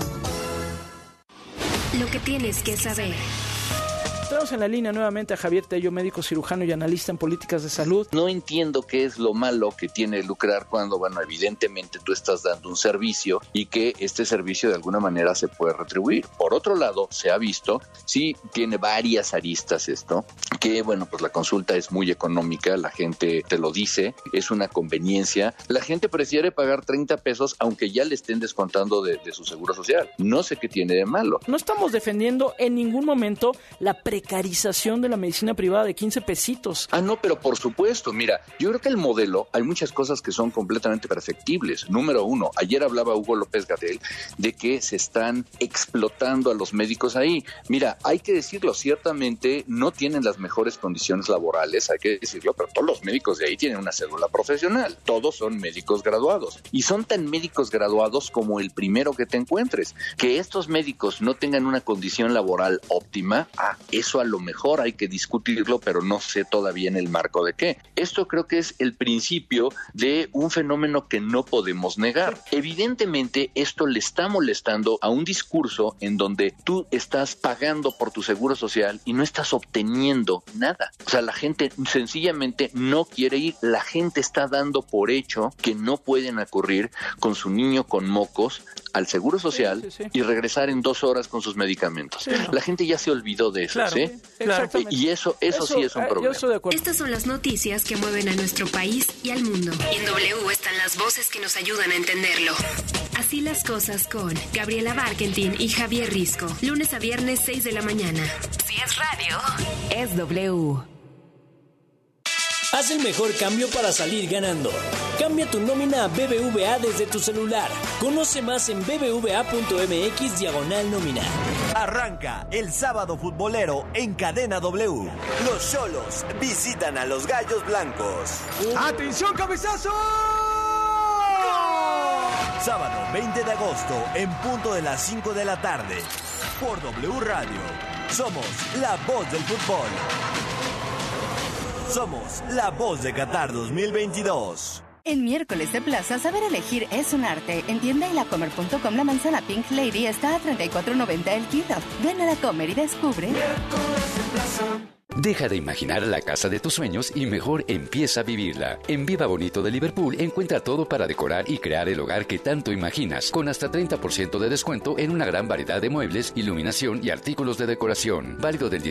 Speaker 9: Lo que tienes que saber.
Speaker 12: Tenemos en la línea nuevamente a Javier Tello, médico cirujano y analista en políticas de salud.
Speaker 16: No entiendo qué es lo malo que tiene lucrar cuando, bueno, evidentemente tú estás dando un servicio y que este servicio de alguna manera se puede retribuir. Por otro lado, se ha visto, sí tiene varias aristas esto, que bueno, pues la consulta es muy económica, la gente te lo dice, es una conveniencia. La gente prefiere pagar 30 pesos aunque ya le estén descontando de su seguro social. No sé qué tiene de malo.
Speaker 12: No estamos defendiendo en ningún momento la precarización de la medicina privada de 15 pesitos.
Speaker 16: Ah, no, pero por supuesto, mira, yo creo que el modelo, hay muchas cosas que son completamente perfectibles. Número uno, ayer hablaba Hugo López-Gatell de que se están explotando a los médicos ahí. Mira, hay que decirlo, ciertamente no tienen las mejores condiciones laborales, hay que decirlo, pero todos los médicos de ahí tienen una cédula profesional. Todos son médicos graduados. Y son tan médicos graduados como el primero que te encuentres. Que estos médicos no tengan una condición laboral óptima, eso a lo mejor hay que discutirlo, pero no sé todavía en el marco de qué. Esto creo que es el principio de un fenómeno que no podemos negar. Evidentemente, esto le está molestando a un discurso en donde tú estás pagando por tu seguro social y no estás obteniendo nada. O sea, la gente sencillamente no quiere ir. La gente está dando por hecho que no pueden acudir con su niño con mocos al seguro social y regresar en 2 horas con sus medicamentos. La gente ya se olvidó de eso, ¿sí? Y eso sí es un problema.
Speaker 9: Estas son las noticias que mueven a nuestro país y al mundo. Y en W están las voces que nos ayudan a entenderlo. Así las cosas con Gabriela Barkentin y Javier Risco. Lunes a viernes, 6 de la mañana. Si es radio, es W.
Speaker 3: Haz el mejor cambio para salir ganando. Cambia tu nómina a BBVA desde tu celular. Conoce más en bbva.mx/nómina.
Speaker 6: Arranca el sábado futbolero en Cadena W. Los Xolos visitan a los Gallos Blancos.
Speaker 8: ¡Atención, cabezazo!
Speaker 6: Sábado 20 de agosto en punto de las 5 de la tarde. Por W Radio. Somos la voz del fútbol. Somos la voz de Qatar 2022.
Speaker 10: En miércoles de plaza, saber elegir es un arte. En tienda y lacomer.com la manzana Pink Lady está a $34.90 el kilo. Ven a La Comer y descubre.
Speaker 11: Deja de imaginar la casa de tus sueños y mejor empieza a vivirla. En Viva Bonito de Liverpool encuentra todo para decorar y crear el hogar que tanto imaginas, con hasta 30% de descuento en una gran variedad de muebles, iluminación y artículos de decoración. Válido del